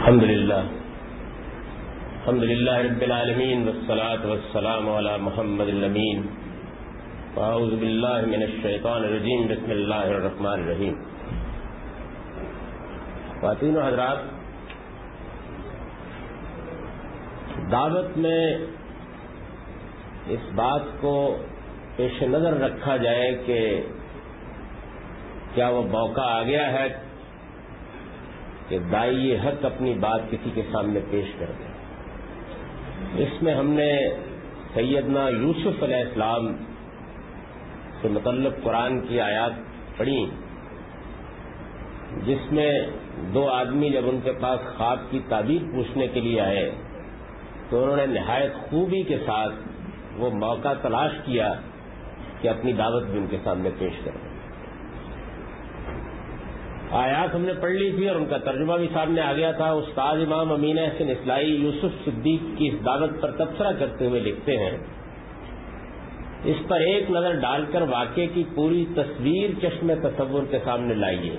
الحمد للہ رب العالمین والصلاة والسلام علی محمد الامین اعوذ باللہ من الشیطان الرجیم بسم اللہ الرحمن الرحیم. خواتین و حضرات، دعوت میں اس بات کو پیش نظر رکھا جائے کہ کیا وہ موقع آ گیا ہے کہ داعی حق اپنی بات کسی کے سامنے پیش کر دے. اس میں ہم نے سیدنا یوسف علیہ السلام سے متعلق قرآن کی آیات پڑھی، جس میں دو آدمی جب ان کے پاس خواب کی تعبیر پوچھنے کے لیے آئے تو انہوں نے نہایت خوبی کے ساتھ وہ موقع تلاش کیا کہ اپنی دعوت بھی ان کے سامنے پیش کر دیں. آیات ہم نے پڑھ لی تھی اور ان کا ترجمہ بھی سامنے آ گیا تھا. استاد امام امین احسن اصلاحی یوسف صدیق کی اس دعوت پر تبصرہ کرتے ہوئے لکھتے ہیں، اس پر ایک نظر ڈال کر واقعے کی پوری تصویر چشم تصور کے سامنے لائیے.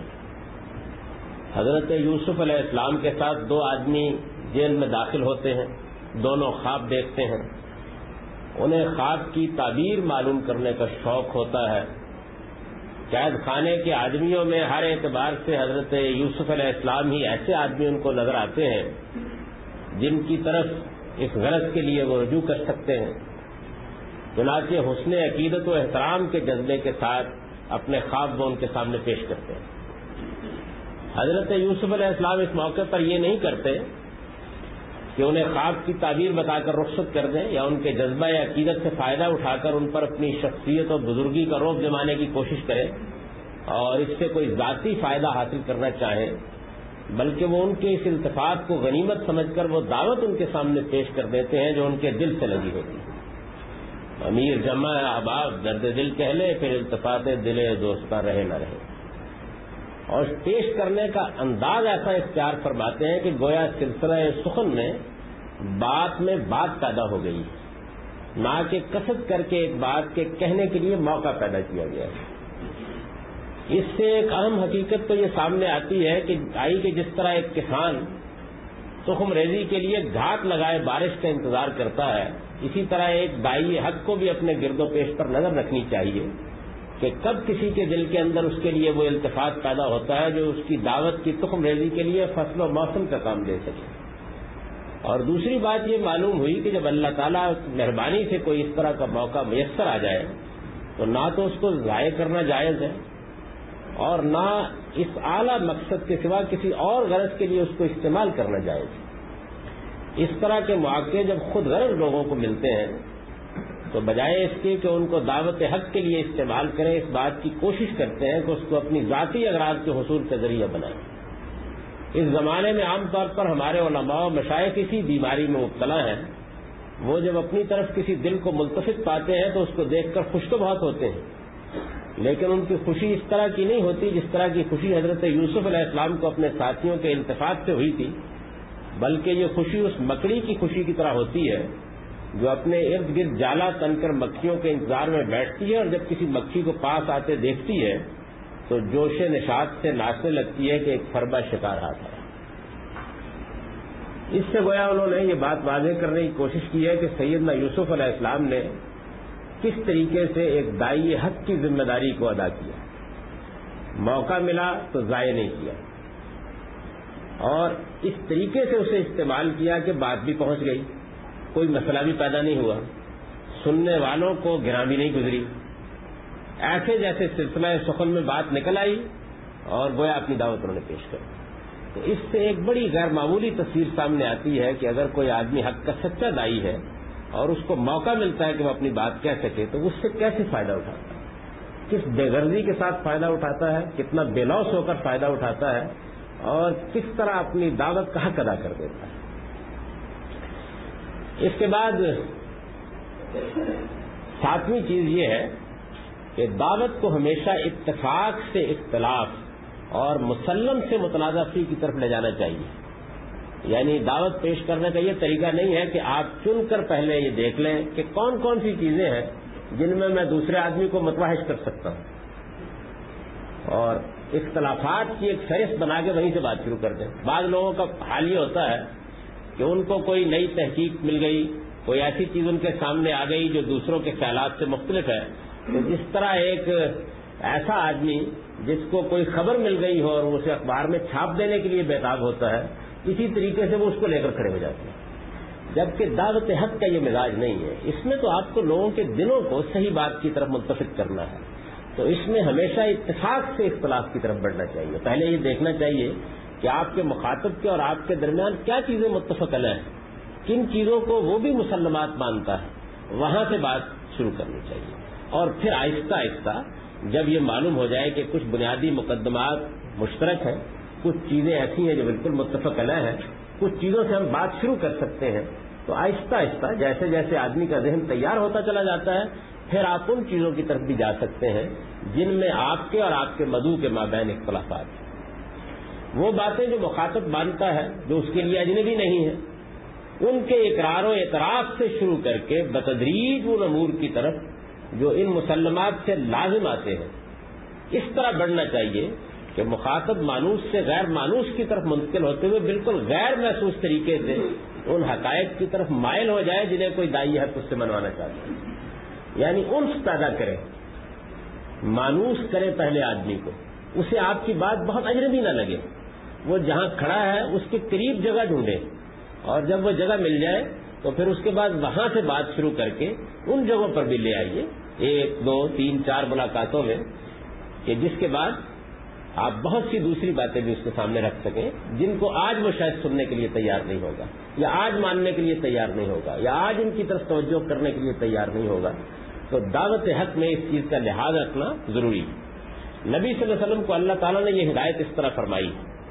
حضرت یوسف علیہ السلام کے ساتھ دو آدمی جیل میں داخل ہوتے ہیں، دونوں خواب دیکھتے ہیں. انہیں خواب کی تعبیر معلوم کرنے کا شوق ہوتا ہے. قید خانے کے آدمیوں میں ہر اعتبار سے حضرت یوسف علیہ السلام ہی ایسے آدمی ان کو نظر آتے ہیں جن کی طرف اس غرض کے لیے وہ رجوع کر سکتے ہیں. چنانچہ حسن عقیدت و احترام کے جذبے کے ساتھ اپنے خواب وہ ان کے سامنے پیش کرتے ہیں. حضرت یوسف علیہ السلام اس موقع پر یہ نہیں کرتے کہ انہیں خواب کی تعبیر بتا کر رخصت کر دیں یا ان کے جذبہ یا عقیدت سے فائدہ اٹھا کر ان پر اپنی شخصیت اور بزرگی کا رعب جمانے کی کوشش کریں اور اس سے کوئی ذاتی فائدہ حاصل کرنا چاہیں، بلکہ وہ ان کے اس التفات کو غنیمت سمجھ کر وہ دعوت ان کے سامنے پیش کر دیتے ہیں جو ان کے دل سے لگی ہوتی ہے. امیر جمع احباب درد دل کہہ لے، پھر التفات دل دوستاں رہے نہ رہے. اور پیش کرنے کا انداز ایسا اختیار فرماتے ہیں کہ گویا سلسلہ سخن میں بات پیدا ہو گئی، نہ کہ قصد کر کے ایک بات کے کہنے کے لیے موقع پیدا کیا گیا ہے. اس سے ایک اہم حقیقت تو یہ سامنے آتی ہے کہ جس طرح ایک کسان تخم ریزی کے لیے گھاٹ لگائے بارش کا انتظار کرتا ہے، اسی طرح ایک داعی حق کو بھی اپنے گرد و پیش پر نظر رکھنی چاہیے کہ کب کسی کے دل کے اندر اس کے لیے وہ التفات پیدا ہوتا ہے جو اس کی دعوت کی تخم ریزی کے لیے فصل و موسم کا کام دے سکے. اور دوسری بات یہ معلوم ہوئی کہ جب اللہ تعالیٰ مہربانی سے کوئی اس طرح کا موقع میسر آ جائے تو نہ تو اس کو ضائع کرنا جائز ہے اور نہ اس اعلیٰ مقصد کے سوا کسی اور غرض کے لیے اس کو استعمال کرنا جائز ہے. اس طرح کے مواقع جب خود غرض لوگوں کو ملتے ہیں تو بجائے اس کے کہ ان کو دعوت حق کے لیے استعمال کریں، اس بات کی کوشش کرتے ہیں کہ اس کو اپنی ذاتی اغراض کے حصول کا ذریعہ بنائیں. اس زمانے میں عام طور پر ہمارے علماء و مشائخ اسی بیماری میں مبتلا ہیں. وہ جب اپنی طرف کسی دل کو ملتفت پاتے ہیں تو اس کو دیکھ کر خوش تو بہت ہوتے ہیں، لیکن ان کی خوشی اس طرح کی نہیں ہوتی جس طرح کی خوشی حضرت یوسف علیہ السلام کو اپنے ساتھیوں کے التفات سے ہوئی تھی، بلکہ یہ خوشی اس مکڑی کی خوشی کی طرح ہوتی ہے جو اپنے ارد گرد جالا تن کر مکھیوں کے انتظار میں بیٹھتی ہے اور جب کسی مکھی کو پاس آتے دیکھتی ہے تو جوش نشاط سے ناچنے لگتی ہے کہ ایک فربا شکار ہاتھ آیا. اس سے گویا انہوں نے یہ بات واضح کرنے کی کوشش کی ہے کہ سیدنا یوسف علیہ السلام نے کس طریقے سے ایک داعی حق کی ذمہ داری کو ادا کیا. موقع ملا تو ضائع نہیں کیا اور اس طریقے سے اسے استعمال کیا کہ بات بھی پہنچ گئی، کوئی مسئلہ بھی پیدا نہیں ہوا، سننے والوں کو گراں بھی نہیں گزری. ایسے جیسے سلسلہ سخن میں بات نکل آئی اور گویا اپنی دعوت انہوں نے پیش کر. تو اس سے ایک بڑی غیر معمولی تصویر سامنے آتی ہے کہ اگر کوئی آدمی حق کا سچا داعی ہے اور اس کو موقع ملتا ہے کہ وہ اپنی بات کہہ سکے تو اس سے کیسے فائدہ اٹھاتا ہے، کس بے غرضی کے ساتھ فائدہ اٹھاتا ہے، کتنا بے لوث ہو کر فائدہ اٹھاتا ہے اور کس طرح اپنی دعوت کا حق ادا کر دیتا ہے. اس کے بعد ساتویں چیز یہ ہے کہ دعوت کو ہمیشہ اتفاق سے اختلاف اور مسلم سے متنازع فی کی طرف لے جانا چاہیے. یعنی دعوت پیش کرنے کا یہ طریقہ نہیں ہے کہ آپ چن کر پہلے یہ دیکھ لیں کہ کون کون سی چیزیں ہیں جن میں دوسرے آدمی کو متوحش کر سکتا ہوں اور اختلافات کی ایک فہرست بنا کے وہیں سے بات شروع کر دیں. بعض لوگوں کا حال یہ ہوتا ہے کہ ان کو کوئی نئی تحقیق مل گئی, کوئی ایسی چیز ان کے سامنے آ گئی جو دوسروں کے خیالات سے مختلف ہے, تو جس طرح ایک ایسا آدمی جس کو کوئی خبر مل گئی ہو اور اسے اخبار میں چھاپ دینے کے لیے بےتاب ہوتا ہے, اسی طریقے سے وہ اس کو لے کر کھڑے ہو جاتے ہیں. جبکہ دعوت حق کا یہ مزاج نہیں ہے. اس میں تو آپ کو لوگوں کے دلوں کو صحیح بات کی طرف متفق کرنا ہے. تو اس میں ہمیشہ اتفاق سے اختلاف کی طرف بڑھنا چاہیے. پہلے یہ دیکھنا چاہیے کہ آپ کے مخاطب کے اور آپ کے درمیان کیا چیزیں متفق علیہ ہیں, کن چیزوں کو وہ بھی مسلمات مانتا ہے, وہاں سے بات شروع کرنی چاہیے. اور پھر آہستہ آہستہ جب یہ معلوم ہو جائے کہ کچھ بنیادی مقدمات مشترک ہیں, کچھ چیزیں ایسی ہیں جو بالکل متفق علیہ ہیں, کچھ چیزوں سے ہم بات شروع کر سکتے ہیں, تو آہستہ آہستہ جیسے جیسے آدمی کا ذہن تیار ہوتا چلا جاتا ہے, پھر آپ ان چیزوں کی طرف بھی جا سکتے ہیں جن میں آپ کے اور آپ کے مدعو کے مابین اختلافات ہیں. وہ باتیں جو مخاطب مانتا ہے, جو اس کے لیے اجنبی نہیں ہے, ان کے اقرار و اعتراف سے شروع کر کے بتدریج ان امور کی طرف جو ان مسلمات سے لازم آتے ہیں, اس طرح بڑھنا چاہیے کہ مخاطب مانوس سے غیر مانوس کی طرف منتقل ہوتے ہوئے بالکل غیر محسوس طریقے سے ان حقائق کی طرف مائل ہو جائے جنہیں کوئی دائی حق اس سے منوانا چاہتا ہے. یعنی انس پیدا کرے, مانوس کرے پہلے آدمی کو, اسے آپ کی بات بہت اجنبی نہ لگے. وہ جہاں کھڑا ہے اس کے قریب جگہ ڈھونڈے, اور جب وہ جگہ مل جائے تو پھر اس کے بعد وہاں سے بات شروع کر کے ان جگہوں پر بھی لے آئیے, 1 2 3 4 ملاقاتوں میں, کہ جس کے بعد آپ بہت سی دوسری باتیں بھی اس کے سامنے رکھ سکیں جن کو آج وہ شاید سننے کے لیے تیار نہیں ہوگا, یا آج ماننے کے لیے تیار نہیں ہوگا, یا آج ان کی طرف توجہ کرنے کے لیے تیار نہیں ہوگا. تو دعوت حق میں اس چیز کا لحاظ رکھنا ضروری ہے. نبی صلی اللہ علیہ وسلم کو اللہ تعالیٰ نے یہ ہدایت اس طرح فرمائی,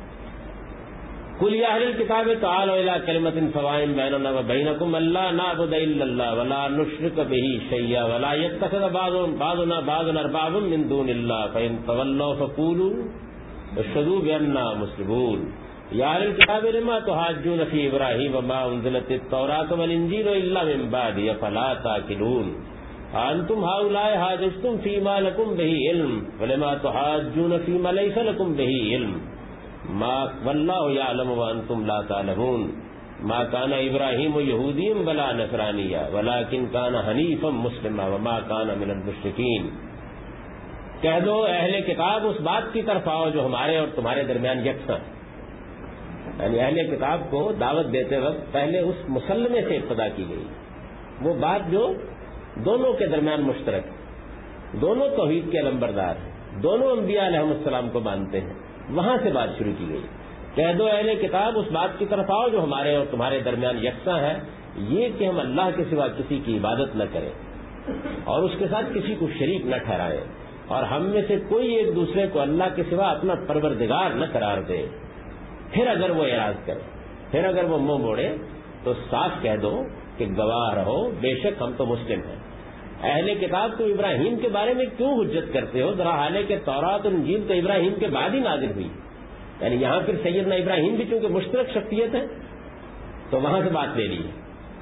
قل یا اہل الکتاب تعالوا الی کلمۃ سواء بیننا وبینکم الا نعبد الا اللہ ولا نشرک بہ شیئا ولا یتخذ بعضنا بعضا اربابا من دون اللہ فإن تولوا فقولوا اشہدوا بأننا مسلمون. یا اہل الکتاب لما تحاجون فی ابراہیم وما انزلت التوراۃ والانجیل الا من بعد افلا تعقلون. انتم هؤلاء حاججتم فيما لكم به علم ولما تحاجون فيما ليس لكم به علم ما والله يعلم وانتم لا تعلمون. ما كان ابراہیم یہودیا ولا نصرانیا ولكن كان حنیفا مسلما وما كان من المشرکین. کہہ دو اہل کتاب اس بات کی طرف آؤ جو ہمارے اور تمہارے درمیان یکساں. یعنی اہل کتاب کو دعوت دیتے وقت پہلے اس مسلمے سے ابتدا کی گئی, وہ بات جو دونوں کے درمیان مشترک, دونوں توحید کے علمبردار ہیں, دونوں انبیاء علیہ السلام کو مانتے ہیں, وہاں سے بات شروع کی گئی. کہہ دو اہل کتاب اس بات کی طرف آؤ جو ہمارے اور تمہارے درمیان یکساں ہے, یہ کہ ہم اللہ کے سوا کسی کی عبادت نہ کریں اور اس کے ساتھ کسی کو شریک نہ ٹھہرائیں, اور ہم میں سے کوئی ایک دوسرے کو اللہ کے سوا اپنا پروردگار نہ قرار دے. پھر اگر وہ اعراض کرے, پھر اگر وہ منہ موڑے, تو صاف کہہ دو کہ گواہ رہو بے شک ہم تو مسلم ہیں. اہل کتاب تو ابراہیم کے بارے میں کیوں حجت کرتے ہو, ذرا حالے کہ تورات اور انجیل تو ابراہیم کے بعد ہی نازل ہوئی. یعنی یہاں پھر سیدنا ابراہیم بھی چونکہ مشترک شخصیت ہے تو وہاں سے بات لے لی ہے.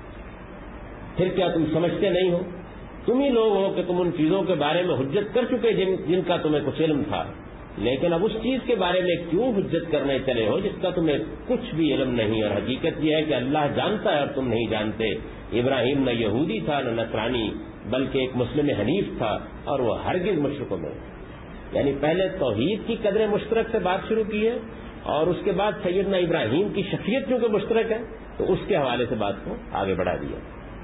پھر کیا تم سمجھتے نہیں ہو, تم ہی لوگ ہو کہ تم ان چیزوں کے بارے میں حجت کر چکے جن کا تمہیں کچھ علم تھا, لیکن اب اس چیز کے بارے میں کیوں حجت کرنے چلے ہو جس کا تمہیں کچھ بھی علم نہیں. اور حقیقت یہ ہے کہ اللہ جانتا ہے اور تم نہیں جانتے. ابراہیم نہ یہودی تھا نہ نصرانی, بلکہ ایک مسلم حنیف تھا, اور وہ ہرگز مشرکوں میں. یعنی پہلے توحید کی قدر مشترک سے بات شروع کی ہے, اور اس کے بعد سیدنا ابراہیم کی شخصیت کیونکہ مشترک ہے تو اس کے حوالے سے بات کو آگے بڑھا دیا.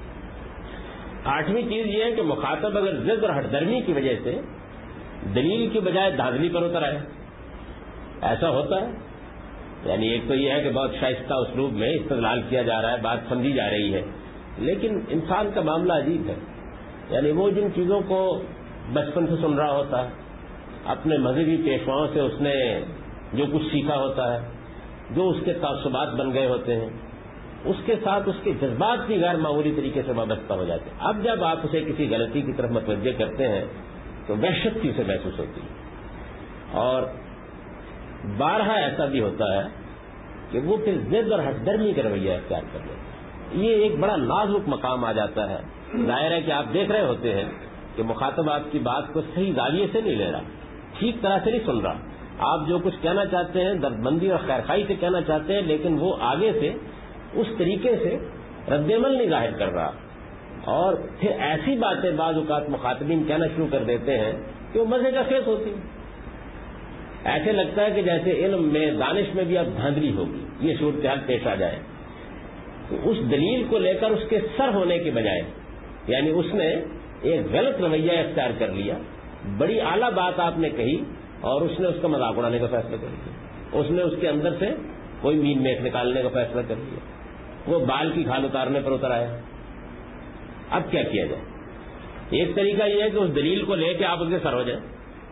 8ویں چیز یہ ہے کہ مخاطب اگر ضد اور ہٹ درمی کی وجہ سے دلیل کی بجائے دھاندلی پر اتر آئے, ایسا ہوتا ہے. یعنی ایک تو یہ ہے کہ بہت شائستہ اسلوب میں استدلال کیا جا رہا ہے, بات سمجھی جا رہی ہے, لیکن انسان کا معاملہ عجیب ہے. یعنی وہ جن چیزوں کو بچپن سے سن رہا ہوتا ہے, اپنے مذہبی پیشواؤں سے اس نے جو کچھ سیکھا ہوتا ہے, جو اس کے تعصبات بن گئے ہوتے ہیں, اس کے ساتھ اس کے جذبات بھی غیر معمولی طریقے سے وابستہ ہو جاتے ہیں. اب جب آپ اسے کسی غلطی کی طرف متوجہ کرتے ہیں تو وحشت سی اسے محسوس ہوتی ہے, اور بارہا ایسا بھی ہوتا ہے کہ وہ پھر ضد اور ہٹ درمی کا رویہ اختیار کر لیتے ہیں. یہ ایک بڑا نازک مقام آ جاتا ہے. ظاہر ہے کہ آپ دیکھ رہے ہوتے ہیں کہ مخاطب آپ کی بات کو صحیح زاویے سے نہیں لے رہا, ٹھیک طرح سے نہیں سن رہا, آپ جو کچھ کہنا چاہتے ہیں دردمندی اور خیرخواہی سے کہنا چاہتے ہیں، لیکن وہ آگے سے اس طریقے سے رد عمل نہیں ظاہر کر رہا، اور پھر ایسی باتیں بعض اوقات مخاطبین کہنا شروع کر دیتے ہیں کہ وہ مزے کا خیز ہوتی ہے. ایسے لگتا ہے کہ جیسے علم میں دانش میں بھی اب دھاندلی ہوگی، یہ صورتحال پیش آ جائے. تو اس دلیل کو لے کر اس کے سر ہونے کے بجائے، یعنی اس نے ایک غلط رویہ اختیار کر لیا، بڑی اعلیٰ بات آپ نے کہی اور اس نے اس کا مذاق اڑانے کا فیصلہ کر لیا، اس نے اس کے اندر سے کوئی مین میخ نکالنے کا فیصلہ کر لیا، وہ بال کی کھال اتارنے پر اتر آیا. اب کیا کیا جائے؟ ایک طریقہ یہ ہے کہ اس دلیل کو لے کے آپ اس کے سر ہو جائیں.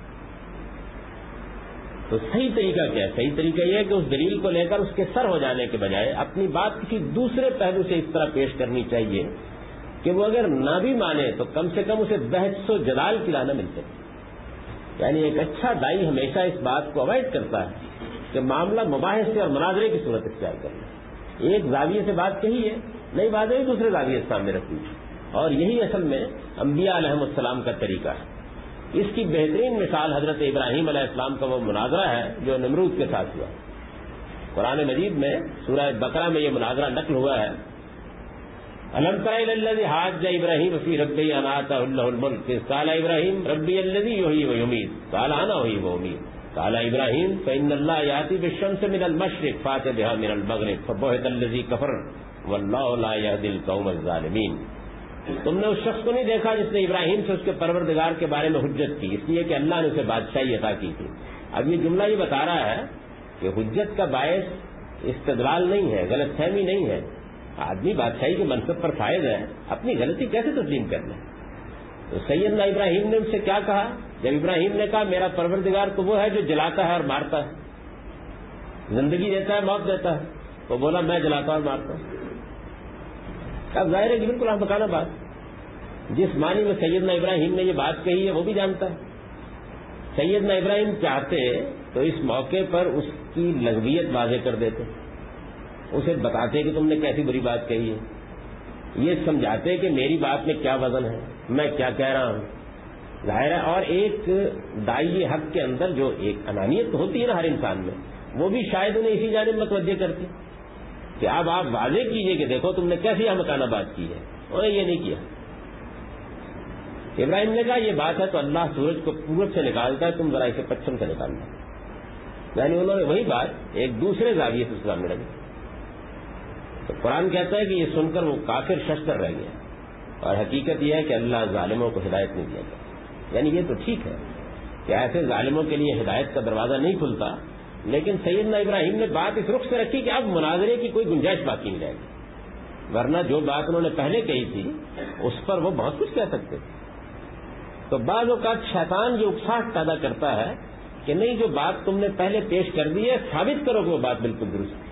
تو صحیح طریقہ کیا ہے؟ صحیح طریقہ یہ ہے کہ اس دلیل کو لے کر اس کے سر ہو جانے کے بجائے اپنی بات کسی دوسرے پہلو سے اس طرح پیش کرنی چاہیے کہ وہ اگر نہ بھی مانے تو کم سے کم اسے بحث و جدال کی راہ نہ مل سکے. یعنی ایک اچھا دائی ہمیشہ اس بات کو اوائڈ کرتا ہے کہ معاملہ مباحثے اور مناظرے کی صورت اختیار کرنا. ایک زاویے سے بات کہی ہے، نئی بات ہے دوسرے زاویے سے سامنے رکھی، اور یہی اصل میں انبیاء علیہ السلام کا طریقہ ہے. اس کی بہترین مثال حضرت ابراہیم علیہ السلام کا وہ مناظرہ ہے جو نمرود کے ساتھ ہوا. قرآن مجید میں سورہ بقرہ میں یہ مناظرہ نقل ہوا ہے. الم تر الی الذی حاج ابراہیم فی ربہ ان آتاہ اللہ الملک اذ قال ابراہیم ربی الذی یحیی و یمیت قال انا احیی و امیت قال ابراہیم فإن اللہ یأتی بالشمس من المشرق فأت بها من المغرب فبہت الذی کفر واللہ لا یہدی القوم الظالمین. تم نے اس شخص کو نہیں دیکھا جس نے ابراہیم سے اس کے پروردگار کے بارے میں حجت کی، اس لیے کہ اللہ نے اسے بادشاہی عطا کی تھی. اب یہ جملہ یہ بتا رہا ہے کہ حجت کا باعث استدلال نہیں ہے، غلط فہمی نہیں ہے. آدمی بادشاہی کے منصب پر فائز ہے، اپنی غلطی کیسے تسلیم کر لیں؟ تو سیدنا ابراہیم نے ان سے کیا کہا؟ جب ابراہیم نے کہا میرا پروردگار تو وہ ہے جو جلاتا ہے اور مارتا ہے، زندگی دیتا ہے موت دیتا ہے، تو بولا میں جلاتا اور مارتا ہوں. اب ظاہر ہے کہ بالکل احمقانہ بات. جس معنی میں سیدنا ابراہیم نے یہ بات کہی ہے وہ بھی جانتا ہے. سیدنا ابراہیم چاہتے تو اس موقع پر اس کی لغویت واضح کر دیتے، اسے بتاتے کہ تم نے کیسی بری بات کہی ہے، یہ سمجھاتے کہ میری بات میں کیا وزن ہے، میں کیا کہہ رہا ہوں. ظاہر ہے اور ایک داعی حق کے اندر جو ایک انانیت ہوتی ہے نا ہر انسان میں، وہ بھی شاید انہیں اسی جانب متوجہ کرتی کہ اب آپ واضح کیجئے کہ دیکھو تم نے کیسی احمقانہ بات کی ہے. انہوں نے یہ نہیں کیا. ابراہیم نے کہا یہ بات ہے تو اللہ سورج کو پورب سے نکالتا ہے، تم ذرا اسے پچھم سے نکالنا. یعنی انہوں نے وہی بات ایک دوسرے زاویے سے سامنے رکھی. تو قرآن کہتا ہے کہ یہ سن کر وہ کافر ششدر رہ گیا، اور حقیقت یہ ہے کہ اللہ ظالموں کو ہدایت نہیں دیا گیا. یعنی یہ تو ٹھیک ہے کہ ایسے ظالموں کے لیے ہدایت کا دروازہ نہیں کھلتا، لیکن سیدنا ابراہیم نے بات اس رخ سے رکھی کہ اب مناظرے کی کوئی گنجائش باقی نہیں رہے گی، ورنہ جو بات انہوں نے پہلے کہی تھی اس پر وہ بہت کچھ کہہ سکتے تھے. تو بعض اوقات شیطان یہ اکساہٹ پیدا کرتا ہے کہ نہیں جو بات تم نے پہلے پیش کر دی ہے ثابت کرو کہ وہ بات بالکل درست ہے،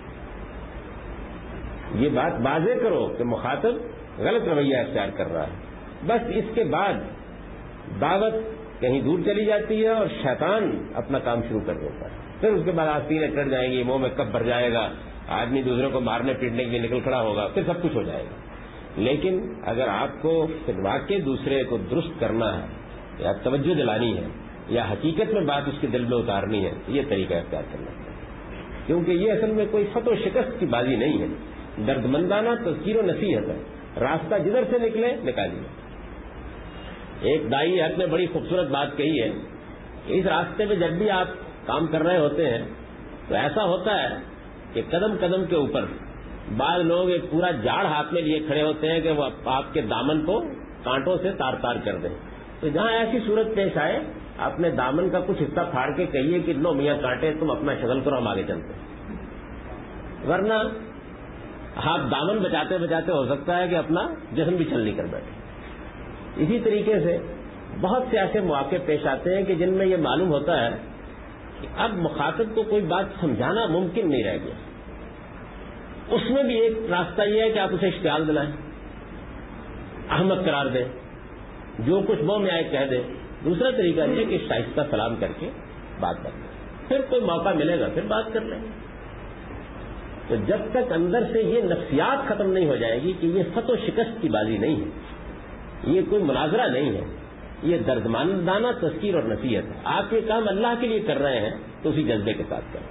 یہ بات واضح کرو کہ مخاطب غلط رویہ اختیار کر رہا ہے. بس اس کے بعد دعوت کہیں دور چلی جاتی ہے اور شیطان اپنا کام شروع کر دیتا ہے. پھر اس کے بعد آستینیں کٹ جائیں گی، منہ میں کب بھر جائے گا، آدمی دوسرے کو مارنے پیٹنے کے لیے نکل کھڑا ہوگا، پھر سب کچھ ہو جائے گا. لیکن اگر آپ کو پھر واقعی دوسرے کو درست کرنا ہے یا توجہ دلانی ہے یا حقیقت میں بات اس کے دل میں اتارنی ہے تو یہ طریقہ اختیار کرنا چاہیے، کیونکہ یہ اصل میں کوئی فتح و شکست کی بازی نہیں ہے، دردمندانہ تذکیر و نصیحت ہے. راستہ جدھر سے نکلے نکالیے. ایک دائی حق نے بڑی خوبصورت بات کہی ہے کہ اس راستے میں جب بھی آپ کام کر رہے ہوتے ہیں تو ایسا ہوتا ہے کہ قدم قدم کے اوپر بعض لوگ ایک پورا جاڑ ہاتھ میں لیے کھڑے ہوتے ہیں کہ وہ آپ کے دامن کو کانٹوں سے تار تار کر دیں. تو جہاں ایسی صورت پیش آئے اپنے دامن کا کچھ حصہ پھاڑ کے کہیے کہ لو میاں کانٹے تم اپنا شغل کرو ہم آگے چلتے ہیں، ورنہ آپ دامن بچاتے بچاتے ہو سکتا ہے کہ اپنا جسم بھی چھلنی کر بیٹھے. اسی طریقے سے بہت سے ایسے مواقع پیش آتے ہیں کہ جن میں یہ معلوم ہوتا ہے کہ اب مخاطب کو کوئی بات سمجھانا ممکن نہیں رہ گیا. اس میں بھی ایک راستہ یہ ہے کہ آپ اسے اشتعال دلائیں، احمق قرار دیں، جو کچھ منہ میں آئے کہہ دیں. دوسرا طریقہ یہ ہے کہ شائستہ سلام کر کے بات کر لیں، پھر کوئی موقع ملے گا پھر بات کر لیں. تو جب تک اندر سے یہ نفسیات ختم نہیں ہو جائے گی کہ یہ فتح و شکست کی بازی نہیں ہے، یہ کوئی مناظرہ نہیں ہے، یہ دردمندانہ تذکیر اور نصیحت ہے. آپ یہ کام اللہ کے لیے کر رہے ہیں تو اسی جذبے کے ساتھ کریں.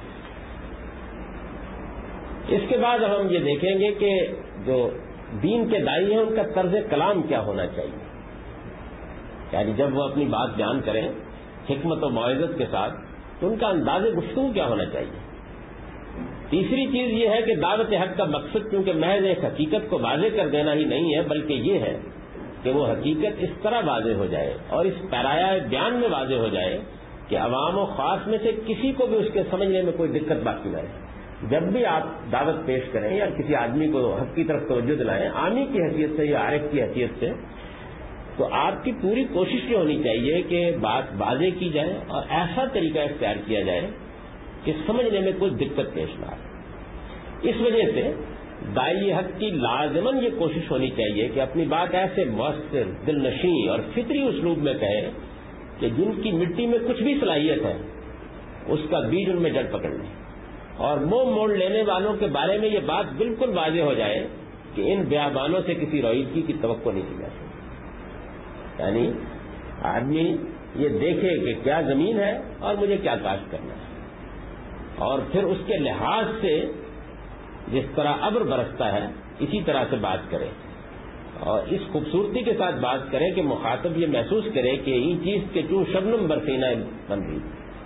اس کے بعد ہم یہ دیکھیں گے کہ جو دین کے داعی ہیں ان کا طرز کلام کیا ہونا چاہیے. یعنی جب وہ اپنی بات بیان کریں حکمت و موعظت کے ساتھ تو ان کا انداز گفتگو کیا ہونا چاہیے. تیسری چیز یہ ہے کہ دعوت حق کا مقصد کیونکہ محض ایک حقیقت کو واضح کر دینا ہی نہیں ہے بلکہ یہ ہے کہ وہ حقیقت اس طرح واضح ہو جائے اور اس پیرایا بیان میں واضح ہو جائے کہ عوام و خاص میں سے کسی کو بھی اس کے سمجھنے میں کوئی دقت باقی نہ رہے. جب بھی آپ دعوت پیش کریں یا کسی آدمی کو حق کی طرف توجہ دلائیں عامی کی حیثیت سے یا عارف کی حیثیت سے تو آپ کی پوری کوشش یہ ہونی چاہیے کہ بات واضح کی جائے اور ایسا طریقہ اختیار کیا جائے کہ سمجھنے میں کوئی دقت پیش نہ آئے. اس وجہ سے داعی حق کی لازماً یہ کوشش ہونی چاہیے کہ اپنی بات ایسے مؤثر دل نشیں اور فطری اسلوب میں کہے کہ جن کی مٹی میں کچھ بھی صلاحیت ہے اس کا بیج ان میں جڑ پکڑ لیں اور منہ موڑ لینے والوں کے بارے میں یہ بات بالکل واضح ہو جائے کہ ان بیابانوں سے کسی رویدگی کی توقع نہیں کی جا سکتی. یعنی آدمی یہ دیکھے کہ کیا زمین ہے اور مجھے کیا کاشت کرنا ہے اور پھر اس کے لحاظ سے جس طرح ابر برستا ہے اسی طرح سے بات کرے اور اس خوبصورتی کے ساتھ بات کرے کہ مخاطب یہ محسوس کرے کہ یہ چیز کے چوں شبنم برسینہ بن رہی.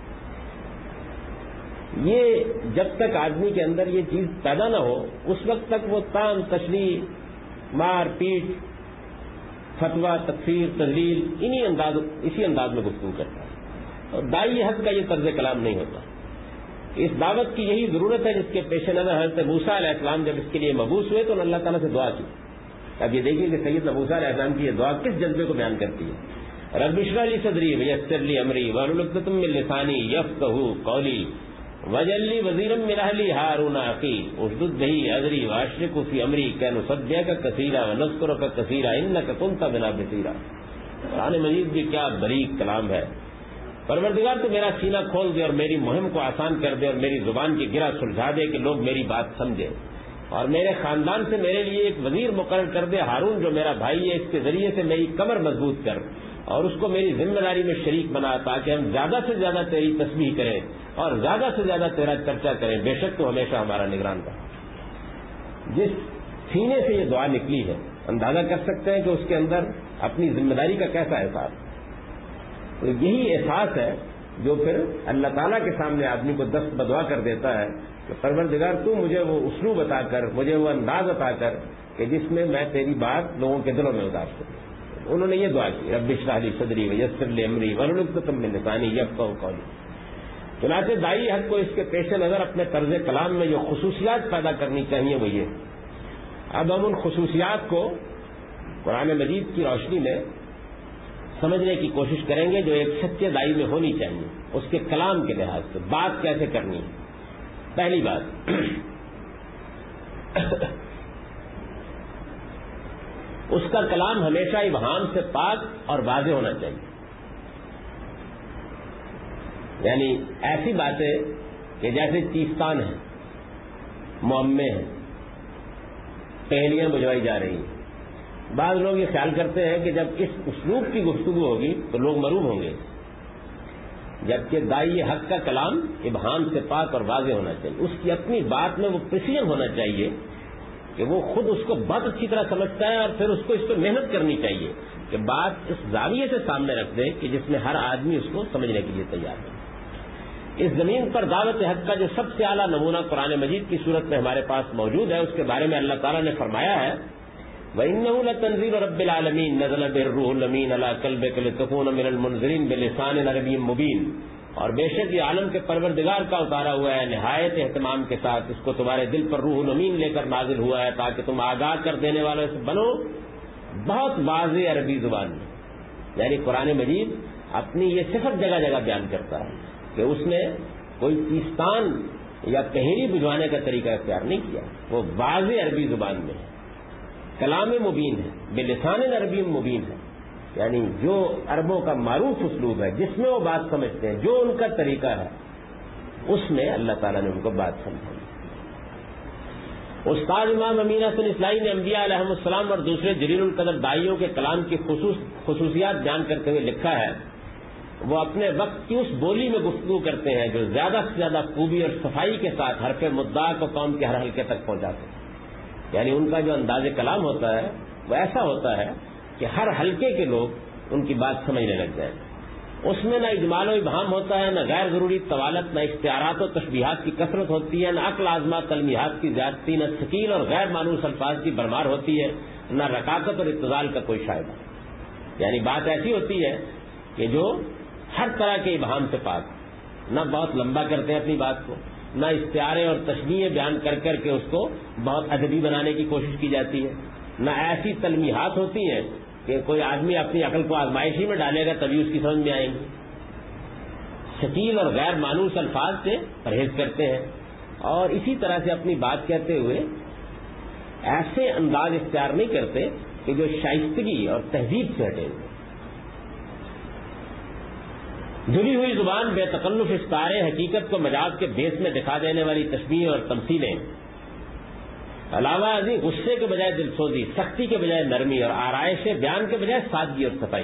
یہ جب تک آدمی کے اندر یہ چیز پیدا نہ ہو اس وقت تک وہ تان تشریح مار پیٹ فتویٰ تکفیر تذلیل اسی انداز میں گفتگو کرتا ہے اور داعی حق کا یہ طرز کلام نہیں ہوتا. اس دعوت کی یہی ضرورت ہے جس کے پیش نظر حضرت موسیٰ علیہ السلام جب اس کے لیے مبعوث ہوئے تو اللہ تعالیٰ سے دعا کی. اب یہ دیکھیے کہ سیدنا موسیٰ علیہ السلام کی یہ دعا کس جذبے کو بیان کرتی ہے. رب اشرح لی صدری ویسر لی امری واحلل عقدۃ من لسانی یفقہوا قولی واجعل لی وزیرا من اہلی ہارون اخی اشدد بہ اذری واشرکہ فی امری کی نسبحک کثیرا ونذکرک کثیرا انک کنت بنا بصیرا. قرآن مجید بھی کیا بریک کلام ہے. پروردگار تو میرا سینہ کھول دے اور میری مہم کو آسان کر دے اور میری زبان کی گرہ سلجھا دے کہ لوگ میری بات سمجھے اور میرے خاندان سے میرے لیے ایک وزیر مقرر کر دے ہارون جو میرا بھائی ہے اس کے ذریعے سے میری کمر مضبوط کر اور اس کو میری ذمہ داری میں شریک بنا تاکہ ہم زیادہ سے زیادہ تیری تسبیح کریں اور زیادہ سے زیادہ تیرا چرچا کریں. بے شک تو ہمیشہ ہمارا نگران رہا. جس سینے سے یہ دعا نکلی ہے اندازہ کر سکتے ہیں کہ اس کے اندر اپنی ذمہ داری کا کیسا احساس ہے. تو یہی احساس ہے جو پھر اللہ تعالیٰ کے سامنے آدمی کو دست بدعا کر دیتا ہے کہ پروردگار تو مجھے وہ اسلوب عطا کر مجھے وہ انداز عطا کر کہ جس میں میں تیری بات لوگوں کے دلوں میں اتار سکوں. انہوں نے یہ دعا کی رب اشرح لی صدری ویسر لی امری واحلل عقدۃ من لسانی یفقہوا قولی. چنانچہ داعی حق کو اس کے پیش نظر اپنے طرز کلام میں جو خصوصیات پیدا کرنی چاہیے وہ یہ. اب ہم ان خصوصیات کو قرآن مجید کی روشنی میں سمجھنے کی کوشش کریں گے جو ایک سچے داعی میں ہونی چاہیے اس کے کلام کے لحاظ سے. بات کیسے کرنی ہے. پہلی بات اس کا کلام ہمیشہ ابہام سے پاک اور واضح ہونا چاہیے. یعنی ایسی باتیں کہ جیسے چیستان ہیں معمے ہیں پہلیاں بجوائی جا رہی ہیں. بعض لوگ یہ خیال کرتے ہیں کہ جب اس اسلوب کی گفتگو ہوگی تو لوگ مروب ہوں گے جبکہ داعی حق کا کلام ابہام سے پاک اور واضح ہونا چاہیے. اس کی اپنی بات میں وہ پریسیجن ہونا چاہیے کہ وہ خود اس کو بہت اچھی طرح سمجھتا ہے اور پھر اس کو اس پہ محنت کرنی چاہیے کہ بات اس زاویے سے سامنے رکھ دے کہ جس میں ہر آدمی اس کو سمجھنے کے لیے تیار ہے. اس زمین پر دعوت حق کا جو سب سے اعلیٰ نمونہ قرآن مجید کی صورت میں ہمارے پاس موجود ہے اس کے بارے میں اللہ تعالیٰ نے فرمایا ہے وَإِنَّهُ لَتَنزِيلُ رَبِّ الْعَالَمِينَ نَزَلَ بِهِ الرُّوحُ الْأَمِينُ عَلَىٰ قَلْبِكَ لِتَكُونَ مِنَ الْمُنذِرِينَ بِلِسَانٍ عَرَبِيٍّ مُّبِينٍ. اور بے شک یہ عالم کے پروردگار کا اتارا ہوا ہے نہایت اہتمام کے ساتھ اس کو تمہارے دل پر روح الامین لے کر نازل ہوا ہے تاکہ تم آگاہ کر دینے والوں سے بنو بہت واضح عربی زبان میں. یعنی قرآن مجید اپنی یہ صفت جگہ جگہ بیان کرتا ہے کہ اس نے کوئی چیستان یا پہیری بجوانے کا طریقہ اختیار نہیں کیا. وہ واضح عربی زبان میں ہے کلام مبین ہے بلسان عربی مبین ہے. یعنی جو عربوں کا معروف اسلوب ہے جس میں وہ بات سمجھتے ہیں جو ان کا طریقہ ہے اس میں اللہ تعالیٰ نے ان کو بات سمجھائی. استاد امام امین حسن اصلاحی نے انبیاء علیہم السلام اور دوسرے جلیل القدر داعیوں کے کلام کی خصوصیات بیان کرتے ہوئے لکھا ہے، وہ اپنے وقت کی اس بولی میں گفتگو کرتے ہیں جو زیادہ سے زیادہ خوبی اور صفائی کے ساتھ حرف مدعا کو قوم کے ہر حلقے تک پہنچاتے ہیں۔ یعنی ان کا جو انداز کلام ہوتا ہے وہ ایسا ہوتا ہے کہ ہر حلقے کے لوگ ان کی بات سمجھنے لگ جائیں۔ اس میں نہ اجمال و ابہام ہوتا ہے، نہ غیر ضروری طوالت، نہ اختیارات و تشبیہات کی کثرت ہوتی ہے، نہ عقل آزما تلمیحات کی زیادتی، نہ ثقیل اور غیر مانوس الفاظ کی بھرمار ہوتی ہے، نہ رقاقت اور اتصال کا کوئی شائبہ۔ یعنی بات ایسی ہوتی ہے کہ جو ہر طرح کے ابہام سے پاک، نہ بہت لمبا کرتے ہیں اپنی بات کو، نہ استعارے اور تشبیہیں بیان کر کر کے اس کو بہت ادبی بنانے کی کوشش کی جاتی ہے، نہ ایسی تلمیحات ہوتی ہیں کہ کوئی آدمی اپنی عقل کو آزمائشی میں ڈالے گا تبھی اس کی سمجھ میں آئیں گی۔ ثقیل اور غیر مانوس الفاظ سے پرہیز کرتے ہیں اور اسی طرح سے اپنی بات کہتے ہوئے ایسے انداز اختیار نہیں کرتے کہ جو شائستگی اور تہذیب سے ہٹے ہوئے۔ جلی ہوئی زبان بے تکلف استعارے، حقیقت کو مجاز کے بیس میں دکھا دینے والی تشبیہ اور تمثیلیں، علاوہ ازیں غصے کے بجائے دلسوزی، سختی کے بجائے نرمی اور آرائش بیان کے بجائے سادگی اور صفائی۔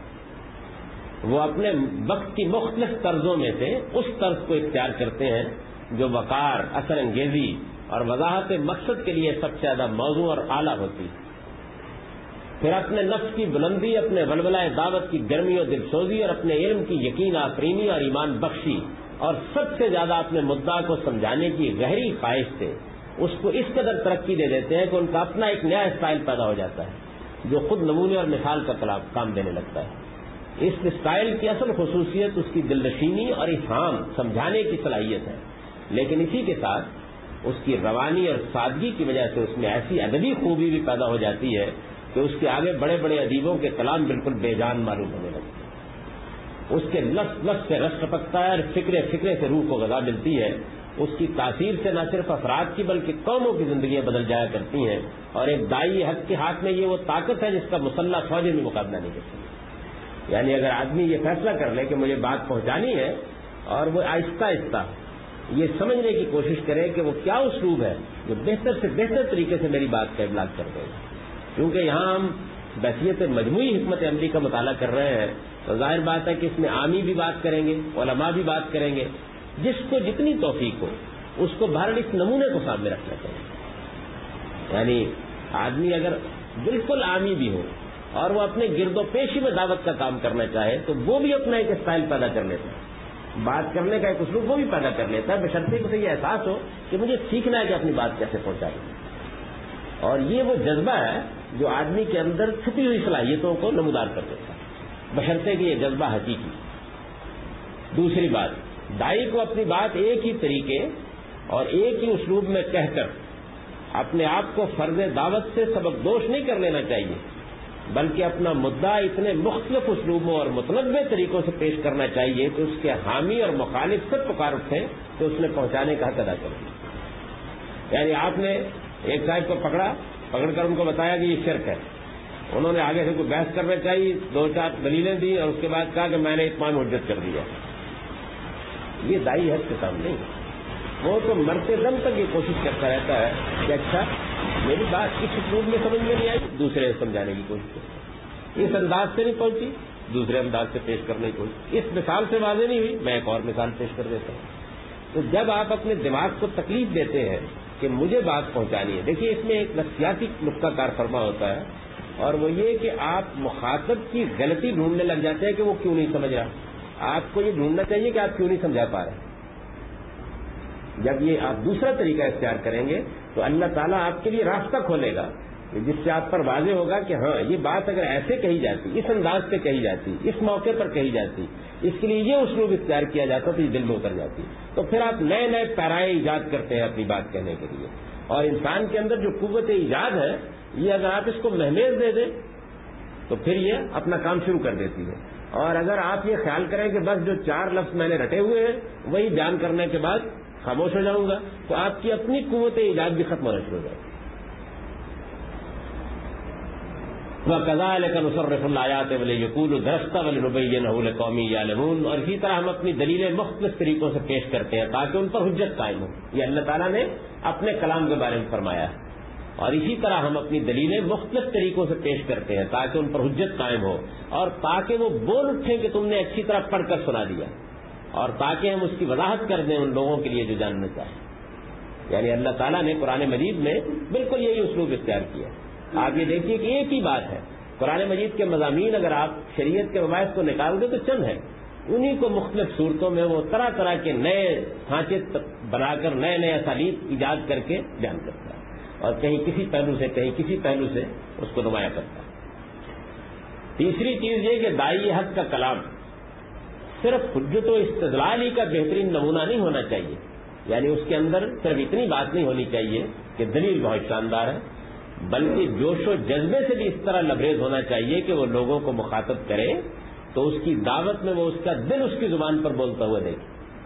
وہ اپنے وقت کی مختلف طرزوں میں سے اس طرز کو اختیار کرتے ہیں جو وقار، اثر انگیزی اور وضاحت مقصد کے لیے سب سے زیادہ موزوں اور اعلیٰ ہوتی ہے۔ پھر اپنے نفس کی بلندی، اپنے ولولہ دعوت کی گرمی اور دلسوزی اور اپنے علم کی یقین آفرینی اور ایمان بخشی اور سب سے زیادہ اپنے مدعا کو سمجھانے کی گہری خواہش سے اس کو اس قدر ترقی دے دیتے ہیں کہ ان کا اپنا ایک نیا اسٹائل پیدا ہو جاتا ہے جو خود نمونے اور مثال کا کام دینے لگتا ہے۔ اس اسٹائل کی اصل خصوصیت اس کی دلنشینی اور افہام سمجھانے کی صلاحیت ہے، لیکن اسی کے ساتھ اس کی روانی اور سادگی کی وجہ سے اس میں ایسی ادبی خوبی بھی پیدا ہو جاتی ہے کہ اس کے آگے بڑے بڑے ادیبوں کے کلام بالکل بے جان معلوم ہونے لگتے ہیں۔ اس کے لفظ لفظ سے رس ٹپکتا ہے اور فکرے فکرے سے روح کو غذا ملتی ہے۔ اس کی تاثیر سے نہ صرف افراد کی بلکہ قوموں کی زندگیاں بدل جایا کرتی ہیں، اور ایک داعی حق کے ہاتھ میں یہ وہ طاقت ہے جس کا مسلح فوجیں بھی مقابلہ نہیں کر سکتی۔ یعنی اگر آدمی یہ فیصلہ کر لے کہ مجھے بات پہنچانی ہے اور وہ آہستہ آہستہ یہ سمجھنے کی کوشش کرے کہ وہ کیا اسلوب ہے جو بہتر سے بہتر طریقے سے میری بات کا ابلاغ کر دے گا، کیونکہ یہاں ہم بحثیت مجموعی حکمت عملی کا مطالعہ کر رہے ہیں تو ظاہر بات ہے کہ اس میں عامی بھی بات کریں گے، علماء بھی بات کریں گے، جس کو جتنی توفیق ہو اس کو بہرحال اس نمونے کو سامنے رکھنا چاہیے۔ یعنی آدمی اگر بالکل عامی بھی ہو اور وہ اپنے گرد و پیشی میں دعوت کا کام کرنا چاہے تو وہ بھی اپنا ایک اسٹائل پیدا کر لیتا ہے، بات کرنے کا ایک اسلوب وہ بھی پیدا کر لیتا ہے، بشرطے کہ اسے یہ احساس ہو کہ مجھے سیکھنا ہے کہ اپنی بات کیسے پہنچائیں۔ اور یہ وہ جذبہ ہے جو آدمی کے اندر چھپی ہوئی صلاحیتوں کو نمودار کر دیتا ہے، بشرطے کہ یہ جذبہ حقیقی۔ دوسری بات، داعی کو اپنی بات ایک ہی طریقے اور ایک ہی اسلوب میں کہہ کر اپنے آپ کو فرض دعوت سے سبق دوش نہیں کر لینا چاہیے، بلکہ اپنا مدعا اتنے مختلف اسلوبوں اور متنوع طریقوں سے پیش کرنا چاہیے کہ اس کے حامی اور مخالف سب پکار اٹھیں تو اس نے پہنچانے کا حق ادا کر دیا۔ یعنی آپ نے ایک صاحب کو پکڑ کر ان کو بتایا کہ یہ شرک ہے، انہوں نے آگے سے کوئی بحث کرنا چاہیے، 2-4 دلیلیں دی اور اس کے بعد کہا کہ میں نے اتمام حجت کر دیا۔ یہ داعی حق کے کام نہیں ہے، وہ تو مرتے دم تک یہ کوشش کرتا رہتا ہے کہ اچھا میری بات اس اسلوب میں سمجھ میں نہیں آئی، دوسرے سمجھانے کی کوشش کرتا، اس انداز سے نہیں پہنچی، دوسرے انداز سے پیش کرنے کی کوشش، اس مثال سے واضح نہیں ہوئی، میں ایک اور مثال پیش کر دیتا ہوں۔ تو جب آپ اپنے دماغ کو تکلیف دیتے ہیں کہ مجھے بات پہنچانی ہے، دیکھیے اس میں ایک نفسیاتی نقطہ کار فرما ہوتا ہے، اور وہ یہ کہ آپ مخاطب کی غلطی ڈھونڈنے لگ جاتے ہیں کہ وہ کیوں نہیں سمجھ رہا۔ آپ کو یہ ڈھونڈنا چاہیے کہ آپ کیوں نہیں سمجھا پا رہے۔ جب یہ آپ دوسرا طریقہ اختیار کریں گے تو اللہ تعالیٰ آپ کے لیے راستہ کھولے گا جس سے آپ پر واضح ہوگا کہ ہاں یہ بات اگر ایسے کہی جاتی، اس انداز پہ کہی جاتی، اس موقع پر کہی جاتی، اس کے لیے یہ اسلوب اختیار کیا جاتا تو یہ دل میں اتر جاتی، تو پھر آپ نئے نئے پیرائے ایجاد کرتے ہیں اپنی بات کہنے کے لیے۔ اور انسان کے اندر جو قوت ایجاد ہے یہ اگر آپ اس کو مہمیز دے دیں تو پھر یہ اپنا کام شروع کر دیتی ہے، اور اگر آپ یہ خیال کریں کہ بس جو 4 لفظ میں نے رٹے ہوئے ہیں وہی بیان کرنے کے بعد خاموش ہو جاؤں گا تو آپ کی اپنی قوت ایجاد بھی ختم ہونا شروع ہو جائے گی۔ وَكَذَلِكَ نُصَرِّفُ الْآيَاتِ وَلِيَقُولُوا دَرَسْتَ وَلِنُبَيِّنَهُ لِقَوْمٍ يَعْلَمُونَ، اور اسی طرح ہم اپنی دلیلیں مختلف طریقوں سے پیش کرتے ہیں تاکہ ان پر حجت قائم ہو. یہ اللہ تعالیٰ نے اپنے کلام کے بارے میں فرمایا ہے. اور اسی طرح ہم اپنی دلیلیں مختلف طریقوں سے پیش کرتے ہیں تاکہ ان پر حجت قائم ہو، اور تاکہ وہ بول اٹھیں کہ تم نے اچھی طرح پڑھ کر سنا دیا، اور تاکہ ہم اس کی وضاحت کر دیں ان لوگوں کے لیے جو جاننا چاہیں. یعنی اللہ تعالیٰ نے قرآن مجید میں بالکل یہی اسلوب اختیار کیا. آپ یہ دیکھیے کہ ایک ہی بات ہے، قرآن مجید کے مضامین اگر آپ شریعت کے مباحث کو نکال دیں تو چند ہیں، انہی کو مختلف صورتوں میں وہ طرح طرح کے نئے ڈھانچے بنا کر نئے نئے اسالیب ایجاد کر کے بیان کرتا ہے، اور کہیں کسی پہلو سے کہیں کسی پہلو سے اس کو نمایاں کرتا ہے. تیسری چیز یہ کہ داعی حق کا کلام صرف حجت و استدلال ہی کا بہترین نمونہ نہیں ہونا چاہیے. یعنی اس کے اندر صرف اتنی بات نہیں ہونی چاہیے کہ دلیل بہت شاندار ہے، بلکہ جوش و جذبے سے بھی اس طرح لبریز ہونا چاہیے کہ وہ لوگوں کو مخاطب کرے تو اس کی دعوت میں وہ اس کا دل اس کی زبان پر بولتا ہوا دیکھے.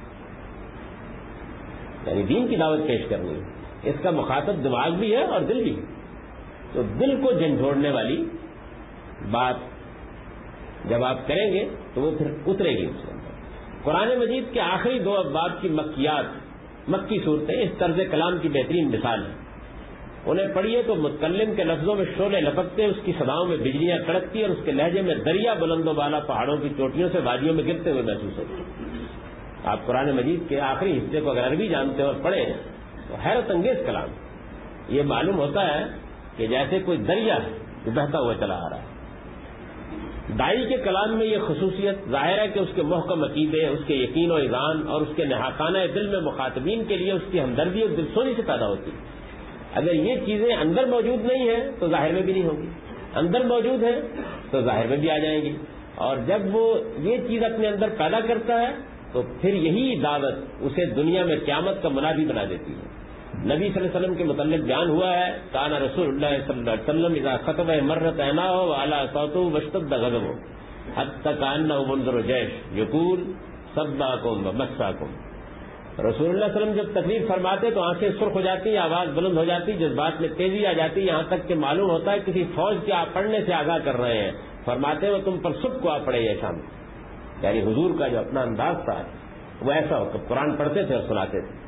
یعنی دین کی دعوت پیش کرنی ہے، اس کا مخاطب دماغ بھی ہے اور دل بھی ہے، تو دل کو جھنجھوڑنے والی بات جب آپ کریں گے تو وہ پھر اترے گی اس کے اندر. قرآن مجید کے آخری 2 ابواب کی مکی صورتیں اس طرز کلام کی بہترین مثال ہیں. انہیں پڑھیے تو متکلم کے لفظوں میں شعلے لپکتے، اس کی صداؤں میں بجلیاں کڑکتی، اور اس کے لہجے میں دریا بلند و بالا پہاڑوں کی چوٹیوں سے وادیوں میں گرتے ہوئے محسوس ہوتے. آپ قرآن مجید کے آخری حصے کو اگر عربی جانتے ہیں اور پڑھیں تو حیرت انگیز کلام. یہ معلوم ہوتا ہے کہ جیسے کوئی دریا جو بہتا ہوا چلا آ رہا ہے. داعی کے کلام میں یہ خصوصیت ظاہر ہے کہ اس کے محکم عقیدے، اس کے یقین و ایذان اور اس کے نہاکانہ دل میں مخاطبین کے لیے اس کی ہمدردی اور دلسوزی سے پیدا ہوتی ہے. اگر یہ چیزیں اندر موجود نہیں ہیں تو ظاہر میں بھی نہیں ہوگی، اندر موجود ہیں تو ظاہر میں بھی آ جائیں گی. اور جب وہ یہ چیز اپنے اندر پیدا کرتا ہے تو پھر یہی دعوت اسے دنیا میں قیامت کا منادی بنا دیتی ہے. نبی صلی اللہ علیہ وسلم کے متعلق بیان ہوا ہے، کان رسول اللہ صلی اللہ علیہ وسلم اذا خطب مرت عیناہ وعلی صوتہ واشتد غضبہ حتی کانہ منذر جیش یقول صباکم ومساکم. رسول اللہ صلی اللہ علیہ وسلم جب تقریر فرماتے تو آنکھیں سرخ ہو جاتی، آواز بلند ہو جاتی، جذبات میں تیزی آ جاتی، یہاں تک کہ معلوم ہوتا ہے کسی فوج کے آپ پڑھنے سے آگاہ کر رہے ہیں. فرماتے وہ تم پر صبح کو آ پڑے یہ شام. یعنی حضور کا جو اپنا انداز تھا وہ ایسا ہو کہ قرآن پڑھتے تھے اور سناتے تھے.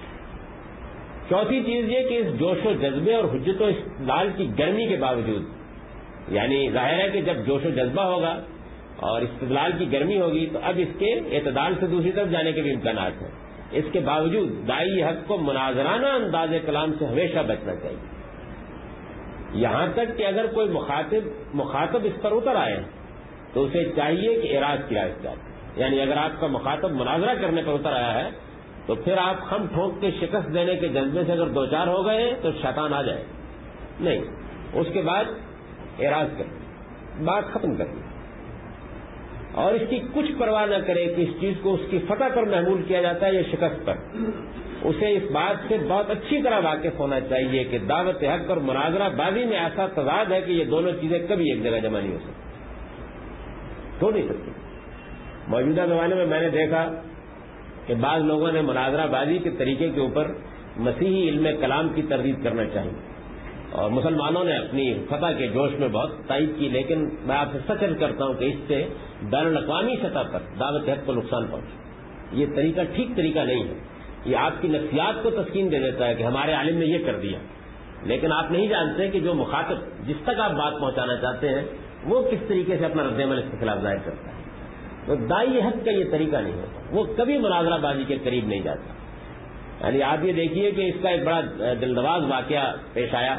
چوتھی چیز یہ کہ اس جوش و جذبے اور حجت و استدلال کی گرمی کے باوجود، یعنی ظاہر ہے کہ جب جوش و جذبہ ہوگا اور استدلال کی گرمی ہوگی تو اب اس کے اعتدال سے دوسری طرف جانے کے بھی امکانات ہیں. اس کے باوجود داعی حق کو مناظرانہ انداز کلام سے ہمیشہ بچنا چاہیے. یہاں تک کہ اگر کوئی مخاطب اس پر اتر آئے تو اسے چاہیے کہ اعراض کی رائے کرے. یعنی اگر آپ کا مخاطب مناظرہ کرنے پر اتر آیا ہے تو پھر آپ ہم ٹھونک کے شکست دینے کے جذبے سے اگر 2-4 ہو گئے تو شیطان آ جائے نہیں. اس کے بعد اعراض کریں، بات ختم کریں، اور اس کی کچھ پرواہ نہ کرے کہ اس چیز کو اس کی فتح پر محمول کیا جاتا ہے یا شکست پر. اسے اس بات سے بہت اچھی طرح واقف ہونا چاہیے کہ دعوت حق اور مناظرہ بازی میں ایسا تضاد ہے کہ یہ دونوں چیزیں کبھی ایک جگہ جمع نہیں ہو سکتی، ہو نہیں سکتی. موجودہ زمانے میں نے دیکھا کہ بعض لوگوں نے مناظرہ بازی کے طریقے کے اوپر مسیحی علم کلام کی تردید کرنا چاہی، اور مسلمانوں نے اپنی فتح کے جوش میں بہت تائید کی. لیکن میں آپ سے سچ عرض کرتا ہوں کہ اس سے بین الاقوامی سطح پر دعوت حق کو نقصان پہنچا. یہ طریقہ ٹھیک طریقہ نہیں ہے. یہ آپ کی نفسیات کو تسکین دے دیتا ہے کہ ہمارے عالم نے یہ کر دیا، لیکن آپ نہیں جانتے کہ جو مخاطب جس تک آپ بات پہنچانا چاہتے ہیں وہ کس طریقے سے اپنا رد عمل اس کے خلاف ظاہر کرتا ہے. تو داعی حق کا یہ طریقہ نہیں ہوتا، وہ کبھی مناظرہ بازی کے قریب نہیں جاتا. یعنی آپ یہ دیکھیے کہ اس کا ایک بڑا دلنواز واقعہ پیش آیا.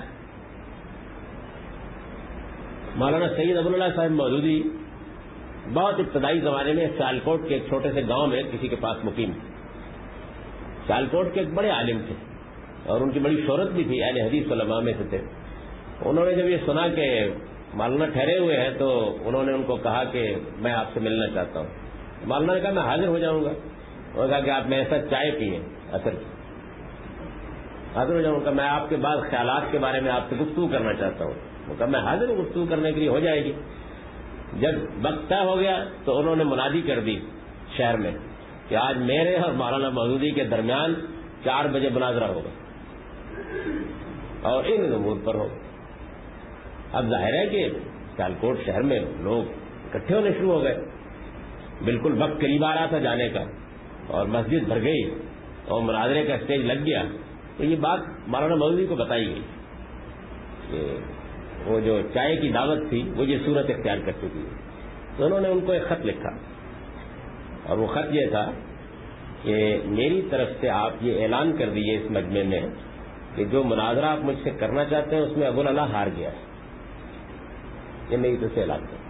مولانا سید ابو اللہ صاحب مودودی بہت ابتدائی زمانے میں سیالکوٹ کے ایک چھوٹے سے گاؤں میں کسی کے پاس مقیم تھے. سیالکوٹ کے ایک بڑے عالم تھے اور ان کی بڑی شہرت بھی تھی، اہل حدیث علماء میں سے تھے. انہوں نے جب یہ سنا کہ مولانا ٹھہرے ہوئے ہیں تو انہوں نے ان کو کہا کہ میں آپ سے ملنا چاہتا ہوں. مولانا نے کہا میں حاضر ہو جاؤں گا. انہوں نے کہا کہ آپ میرے ساتھ چائے پیئیں. اثر حاضر ہو جاؤں گا. میں آپ کے بعد خیالات کے بارے میں آپ سے گفتگو کرنا چاہتا ہوں. وہ کہا میں حاضر ہوں گفتگو کرنے کے لیے، ہو جائے گی. جب وقت طے ہو گیا تو انہوں نے منادی کر دی شہر میں کہ آج میرے اور مولانا مودودی کے درمیان 4 بجے مناظرہ ہوگا اور ان امور پر ہوگا. اب ظاہر ہے کہ سیالکوٹ شہر میں لوگ اکٹھے ہونے شروع ہو گئے. بالکل وقت قریب آ رہا تھا جانے کا اور مسجد بھر گئی اور مناظرے کا اسٹیج لگ گیا. تو یہ بات مولانا مودودی کو بتائی گئی کہ وہ جو چائے کی دعوت تھی وہ یہ صورت اختیار کر چکی ہے. تو انہوں نے ان کو ایک خط لکھا اور وہ خط یہ تھا کہ میری طرف سے آپ یہ اعلان کر دیجیے اس مجمع میں کہ جو مناظرہ آپ مجھ سے کرنا چاہتے ہیں اس میں ابوالعلا ہار گیا ہے. یہ میری طرف سے اعلان کر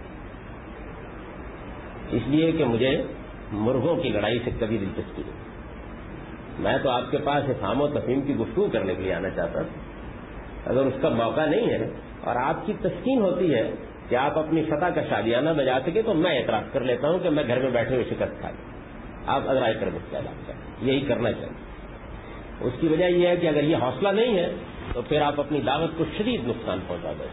اس لیے کہ مجھے مرغوں کی لڑائی سے کبھی دلچسپی نہیں. میں تو آپ کے پاس افہام و تفہیم کی گفتگو کرنے کے لیے آنا چاہتا ہوں. اگر اس کا موقع نہیں ہے اور آپ کی تسکین ہوتی ہے کہ آپ اپنی فتح کا شادیانہ بجا سکے تو میں اعتراف کر لیتا ہوں کہ میں گھر میں بیٹھے ہوئے شکست کھا لوں. آپ ادرائے کر مجھ اعلان کریں, یہی کرنا چاہیے. اس کی وجہ یہ ہے کہ اگر یہ حوصلہ نہیں ہے تو پھر آپ اپنی دعوت کو شدید نقصان پہنچا دیں.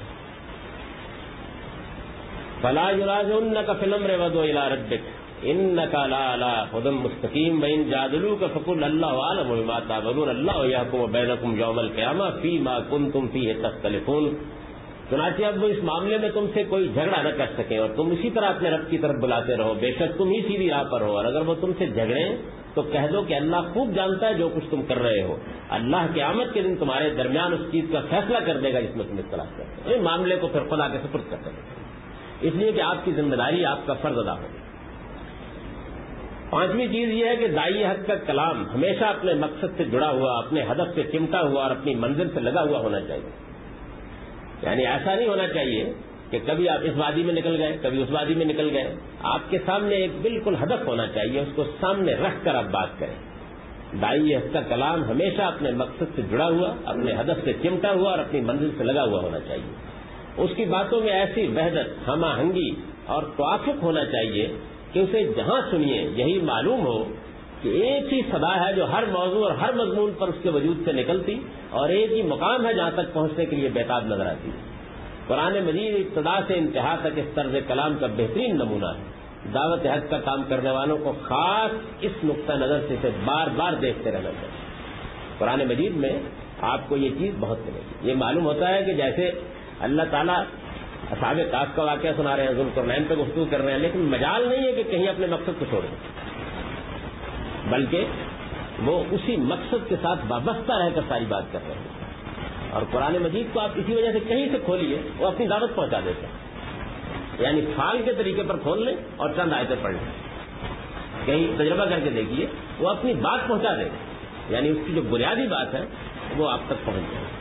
فلا ينازعنك في الامر وادع الى ربك انك لعلى هدى مستقيم وان جادلوك فقل الله اعلم بما تعملون الله يحكم بينكم يوم القيامه فيما كنتم فيه تختلفون. چنانچہ اب وہ اس معاملے میں تم سے کوئی جھگڑا نہ کر سکیں اور تم اسی طرح اپنے رب کی طرف بلاتے رہو. بے شک تم ہی سیدھی راہ پر ہو, اور اگر وہ تم سے جھگڑیں تو کہہ دو کہ اللہ خوب جانتا ہے جو کچھ تم کر رہے ہو. اللہ قیامت کے دن تمہارے درمیان اس چیز کا فیصلہ کر دے گا جس میں تم اختلاف کرتے ہو. اس معاملے کو پھر خدا کے سپرد کر دیں, اس لیے کہ آپ کی ذمہ داری, آپ کا فرض ادا ہوگا. پانچویں چیز یہ ہے کہ داعی حق کا کلام ہمیشہ اپنے مقصد سے جڑا ہوا, اپنے ہدف سے چمٹا ہوا اور اپنی منزل سے لگا ہوا ہونا چاہیے. یعنی ایسا نہیں ہونا چاہیے کہ کبھی آپ اس وادی میں نکل گئے, کبھی اس وادی میں نکل گئے. آپ کے سامنے ایک بالکل ہدف ہونا چاہیے, اس کو سامنے رکھ کر آپ بات کریں. داعی حق کا کلام ہمیشہ اپنے مقصد سے جڑا ہوا, اپنے ہدف سے چمٹا ہوا اور اپنی منزل سے لگا ہوا ہونا چاہیے. اس کی باتوں میں ایسی وحدت, ہم آہنگی اور توافق ہونا چاہیے کہ اسے جہاں سنیے یہی معلوم ہو کہ ایک ہی صدا ہے جو ہر موضوع اور ہر مضمون پر اس کے وجود سے نکلتی, اور ایک ہی مقام ہے جہاں تک پہنچنے کے لیے بےتاب نظر آتی. قرآن مجید ابتدا سے انتہا تک اس طرز کلام کا بہترین نمونہ ہے. دعوت حق کا کام کرنے والوں کو خاص اس نقطہ نظر سے اسے بار بار دیکھتے رہنا چاہیے. قرآن مجید میں آپ کو یہ چیز بہت ملے گی. یہ معلوم ہوتا ہے کہ جیسے اللہ تعالیٰ اصحاب کہف کا واقعہ سنا رہے ہیں, ذوالقرنین پہ گفتگو کر رہے ہیں, لیکن مجال نہیں ہے کہ کہیں اپنے مقصد کو چھوڑیں, بلکہ وہ اسی مقصد کے ساتھ وابستہ رہ کر ساری بات کر رہے ہیں. اور قرآن مجید کو آپ اسی وجہ سے کہیں سے کھولیے, وہ اپنی دعوت پہنچا دیتے ہیں. یعنی فال کے طریقے پر کھول لیں اور چند آیتیں پڑھ لیں, کہیں تجربہ کر کے دیکھیے, وہ اپنی بات پہنچا دیں. یعنی اس کی جو بنیادی بات ہے وہ آپ تک پہنچ جائے.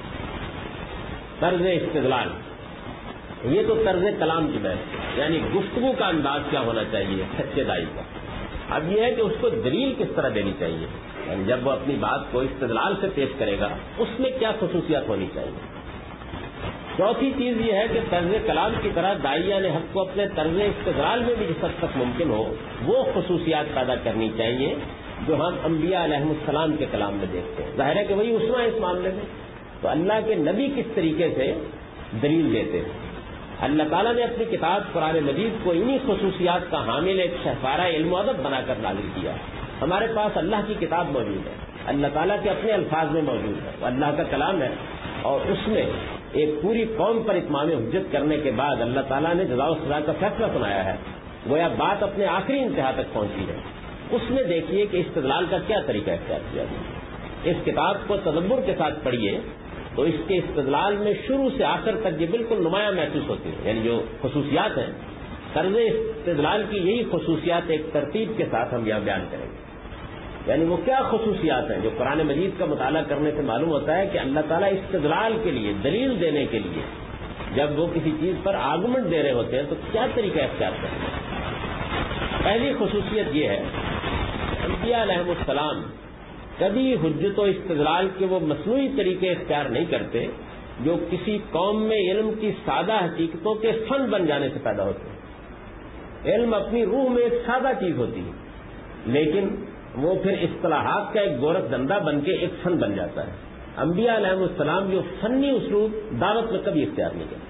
طرز استدلال, یہ تو طرز کلام کی بحث, یعنی گفتگو کا انداز کیا ہونا چاہیے سچے داعی کا. اب یہ ہے کہ اس کو دلیل کس طرح دینی چاہیے, یعنی جب وہ اپنی بات کو استدلال سے پیش کرے گا اس میں کیا خصوصیات ہونی چاہیے. چوتھی چیز یہ ہے کہ طرز کلام کی طرح داعیان حق کو اپنے طرز استدلال میں بھی جس حد تک ممکن ہو وہ خصوصیات پیدا کرنی چاہیے جو ہم انبیاء علیہ السلام کے کلام میں دیکھتے ہیں. ظاہر ہے کہ وہی اسوہ ہے اس معاملے میں. تو اللہ کے نبی کس طریقے سے دلیل دیتے ہیں. اللہ تعالیٰ نے اپنی کتاب قرآن مجید کو انہی خصوصیات کا حامل ایک شہسوارہ علم و ادب بنا کر نازل کیا. ہمارے پاس اللہ کی کتاب موجود ہے, اللہ تعالیٰ کے اپنے الفاظ میں موجود ہے, وہ اللہ کا کلام ہے, اور اس میں ایک پوری قوم پر اتمام حجت کرنے کے بعد اللہ تعالیٰ نے جزا و سزا کا فیصلہ سنایا ہے. گویا بات اپنے آخری انتہا تک پہنچی ہے. اس میں دیکھیے کہ استدلال کا کیا طریقہ اختیار کیا گیا. اس کتاب کو تدبر کے ساتھ پڑھیے تو اس کے استدلال میں شروع سے آخر تک یہ بالکل نمایاں محسوس ہوتی ہے. یعنی جو خصوصیات ہیں طرز استدلال کی, یہی خصوصیات ایک ترتیب کے ساتھ ہم یہاں بیان کریں گے. یعنی وہ کیا خصوصیات ہیں جو قرآن مجید کا مطالعہ کرنے سے معلوم ہوتا ہے کہ اللہ تعالیٰ استدلال کے لیے, دلیل دینے کے لیے جب وہ کسی چیز پر آرگومنٹ دے رہے ہوتے ہیں تو کیا طریقہ اختیار کرتے ہیں. پہلی خصوصیت یہ ہے انبیاء علیہ السلام کبھی حجت و استدلال کے وہ مصنوعی طریقے اختیار نہیں کرتے جو کسی قوم میں علم کی سادہ حقیقتوں کے فن بن جانے سے پیدا ہوتے ہیں. علم اپنی روح میں ایک سادہ چیز ہوتی ہے, لیکن وہ پھر اصطلاحات کا ایک گورکھ دھندا بن کے ایک فن بن جاتا ہے. انبیاء علیہ السلام جو فنی اسلوب دعوت میں کبھی اختیار نہیں کرتے.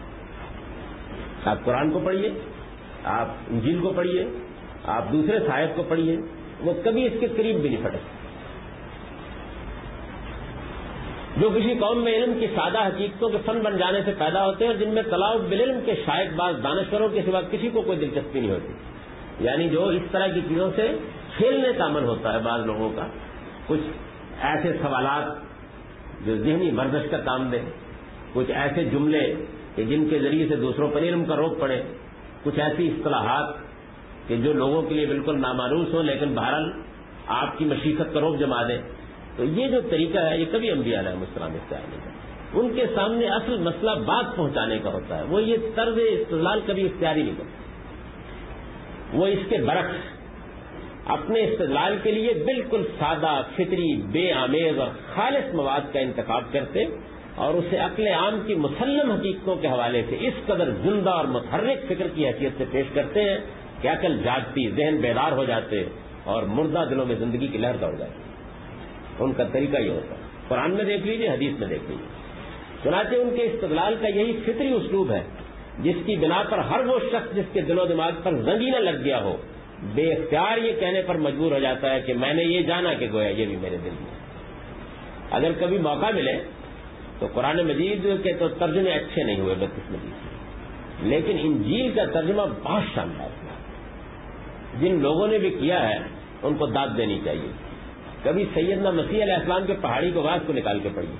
آپ قرآن کو پڑھیے, آپ انجیل کو پڑھیے, آپ دوسرے صحائف کو پڑھیے, وہ کبھی اس کے قریب بھی نہیں پھٹکتے. جو کسی قوم میں علم کی سادہ حقیقتوں کے فن بن جانے سے پیدا ہوتے ہیں اور جن میں تلاؤ بالعلم کے شائق باز دانشوروں کے سوا کسی کو کوئی دلچسپی نہیں ہوتی، یعنی جو اس طرح کی چیزوں سے کھیلنے کا عمل ہوتا ہے بعض لوگوں کا، کچھ ایسے سوالات جو ذہنی ورزش کا کام دیں، کچھ ایسے جملے کہ جن کے ذریعے سے دوسروں پر علم کا روک پڑے، کچھ ایسی اصطلاحات کہ جو لوگوں کے لیے بالکل نامعروف ہوں لیکن بہرحال آپ کی مشیقت کا روک جما دیں، تو یہ جو طریقہ ہے یہ کبھی انبیاء علیہ السلام اختیار نہیں کرتے۔ ان کے سامنے اصل مسئلہ بات پہنچانے کا ہوتا ہے، وہ یہ طرز استدلال کبھی اختیار ہی نہیں کرتے۔ وہ اس کے برعکس اپنے استدلال کے لیے بالکل سادہ، فطری، بے آمیز اور خالص مواد کا انتخاب کرتے اور اسے عقل عام کی مسلم حقیقتوں کے حوالے سے اس قدر زندہ اور متحرک فکر کی حیثیت سے پیش کرتے ہیں کہ عقل جاگتی، ذہن بیدار ہو جاتے اور مردہ دلوں میں زندگی کی لہر دوڑ جاتی۔ ان کا طریقہ یہ ہوتا ہے، قرآن میں دیکھ لیجیے، حدیث میں دیکھ لیجیے۔ چنانچہ ان کے استدلال کا یہی فطری اسلوب ہے جس کی بنا پر ہر وہ شخص جس کے دل و دماغ پر زنگی نہ لگ گیا ہو، بے اختیار یہ کہنے پر مجبور ہو جاتا ہے کہ میں نے یہ جانا کہ گویا یہ بھی میرے دل میں۔ اگر کبھی موقع ملے تو قرآن مجید کے تو ترجمے اچھے نہیں ہوئے بدقسمتی سے، لیکن انجیل کا ترجمہ بہت شاندار ہے۔ جن لوگوں نے بھی کیا ہے ان کو داد دینی چاہیے۔ کبھی سیدنا مسیح علیہ السلام کے پہاڑی کو واس کو نکال کے پڑھیے،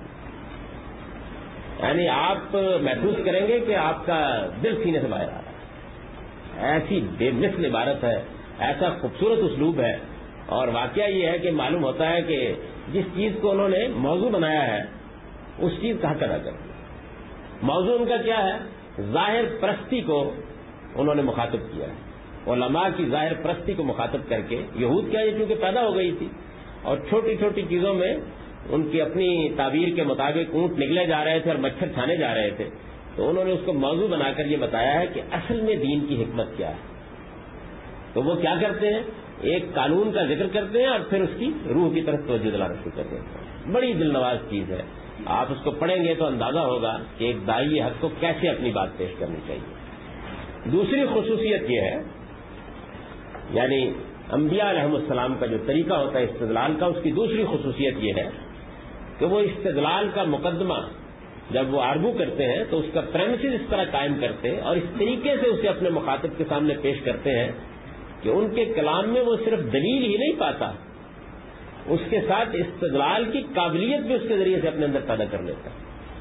یعنی آپ محسوس کریں گے کہ آپ کا دل سینے سے باہر آ رہا ہے۔ ایسی بے مثل عبارت ہے، ایسا خوبصورت اسلوب ہے، اور واقعہ یہ ہے کہ معلوم ہوتا ہے کہ جس چیز کو انہوں نے موضوع بنایا ہے اس چیز کا حق ادا کر دیا۔ موضوع ان کا کیا ہے؟ ظاہر پرستی کو انہوں نے مخاطب کیا ہے، علماء کی ظاہر پرستی کو مخاطب کر کے۔ یہود کیا یہ چونکہ پیدا ہو گئی تھی اور چھوٹی چھوٹی چیزوں میں ان کی اپنی تعبیر کے مطابق اونٹ نگلے جا رہے تھے اور مچھر چھانے جا رہے تھے، تو انہوں نے اس کو موضوع بنا کر یہ بتایا ہے کہ اصل میں دین کی حکمت کیا ہے۔ تو وہ کیا کرتے ہیں؟ ایک قانون کا ذکر کرتے ہیں اور پھر اس کی روح کی طرف توجہ دلانا شروع کر دیتے ہیں۔ بڑی دل نواز چیز ہے، آپ اس کو پڑھیں گے تو اندازہ ہوگا کہ ایک داعی حق کو کیسے اپنی بات پیش کرنی چاہیے۔ دوسری خصوصیت یہ ہے، یعنی انبیاء علیہ السلام کا جو طریقہ ہوتا ہے استدلال کا، اس کی دوسری خصوصیت یہ ہے کہ وہ استدلال کا مقدمہ جب وہ آرگو کرتے ہیں تو اس کا پریمیسز اس طرح قائم کرتے اور اس طریقے سے اسے اپنے مخاطب کے سامنے پیش کرتے ہیں کہ ان کے کلام میں وہ صرف دلیل ہی نہیں پاتا، اس کے ساتھ استدلال کی قابلیت بھی اس کے ذریعے سے اپنے اندر پیدا کر لیتا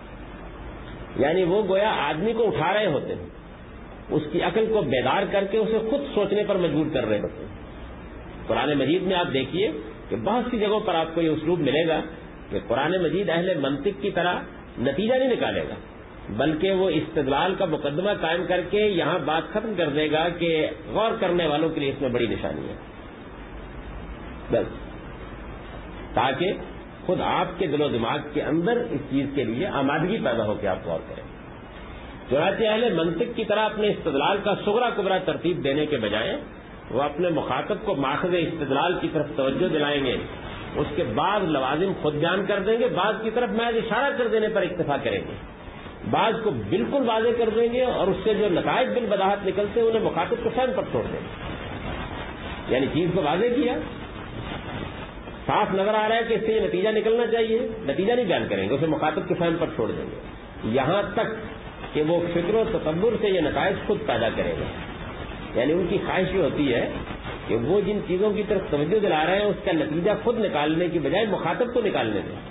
ہے۔ یعنی وہ گویا آدمی کو اٹھا رہے ہوتے ہیں، اس کی عقل کو بیدار کر کے اسے خود سوچنے پر مجبور کر رہے ہوتے ہیں۔ قرآن مجید میں آپ دیکھیے کہ بہت سی جگہوں پر آپ کو یہ اسلوب ملے گا کہ قرآن مجید اہل منطق کی طرح نتیجہ نہیں نکالے گا، بلکہ وہ استدلال کا مقدمہ قائم کر کے یہاں بات ختم کر دے گا کہ غور کرنے والوں کے لیے اس میں بڑی نشانی ہے، بس، تاکہ خود آپ کے دل و دماغ کے اندر اس چیز کے لیے آمادگی پیدا ہو کے آپ غور کریں۔ چنانچہ اہل منطق کی طرح اپنے استدلال کا صغرا کبرا ترتیب دینے کے بجائے وہ اپنے مخاطب کو ماخذ استدلال کی طرف توجہ دلائیں گے، اس کے بعد لوازم خود بیان کر دیں گے، بعض کی طرف محض اشارہ کر دینے پر اکتفا کریں گے، بعض کو بالکل واضح کر دیں گے اور اس سے جو نتائج بالبداہت نکلتے ہیں انہیں مخاطب کو فہم پر چھوڑ دیں گے۔ یعنی چیز کو واضح کیا، صاف نظر آ رہا ہے کہ اس سے یہ نتیجہ نکلنا چاہیے، نتیجہ نہیں بیان کریں گے، اسے مخاطب کے فہم پر چھوڑ دیں گے، یہاں تک کہ وہ فکر و تصور سے یہ نتائج خود پیدا کریں گے۔ یعنی ان کی خواہش یہ ہوتی ہے کہ وہ جن چیزوں کی طرف توجہ دلا رہے ہیں اس کا نتیجہ خود نکالنے کی بجائے مخاطب کو نکالنے دیں،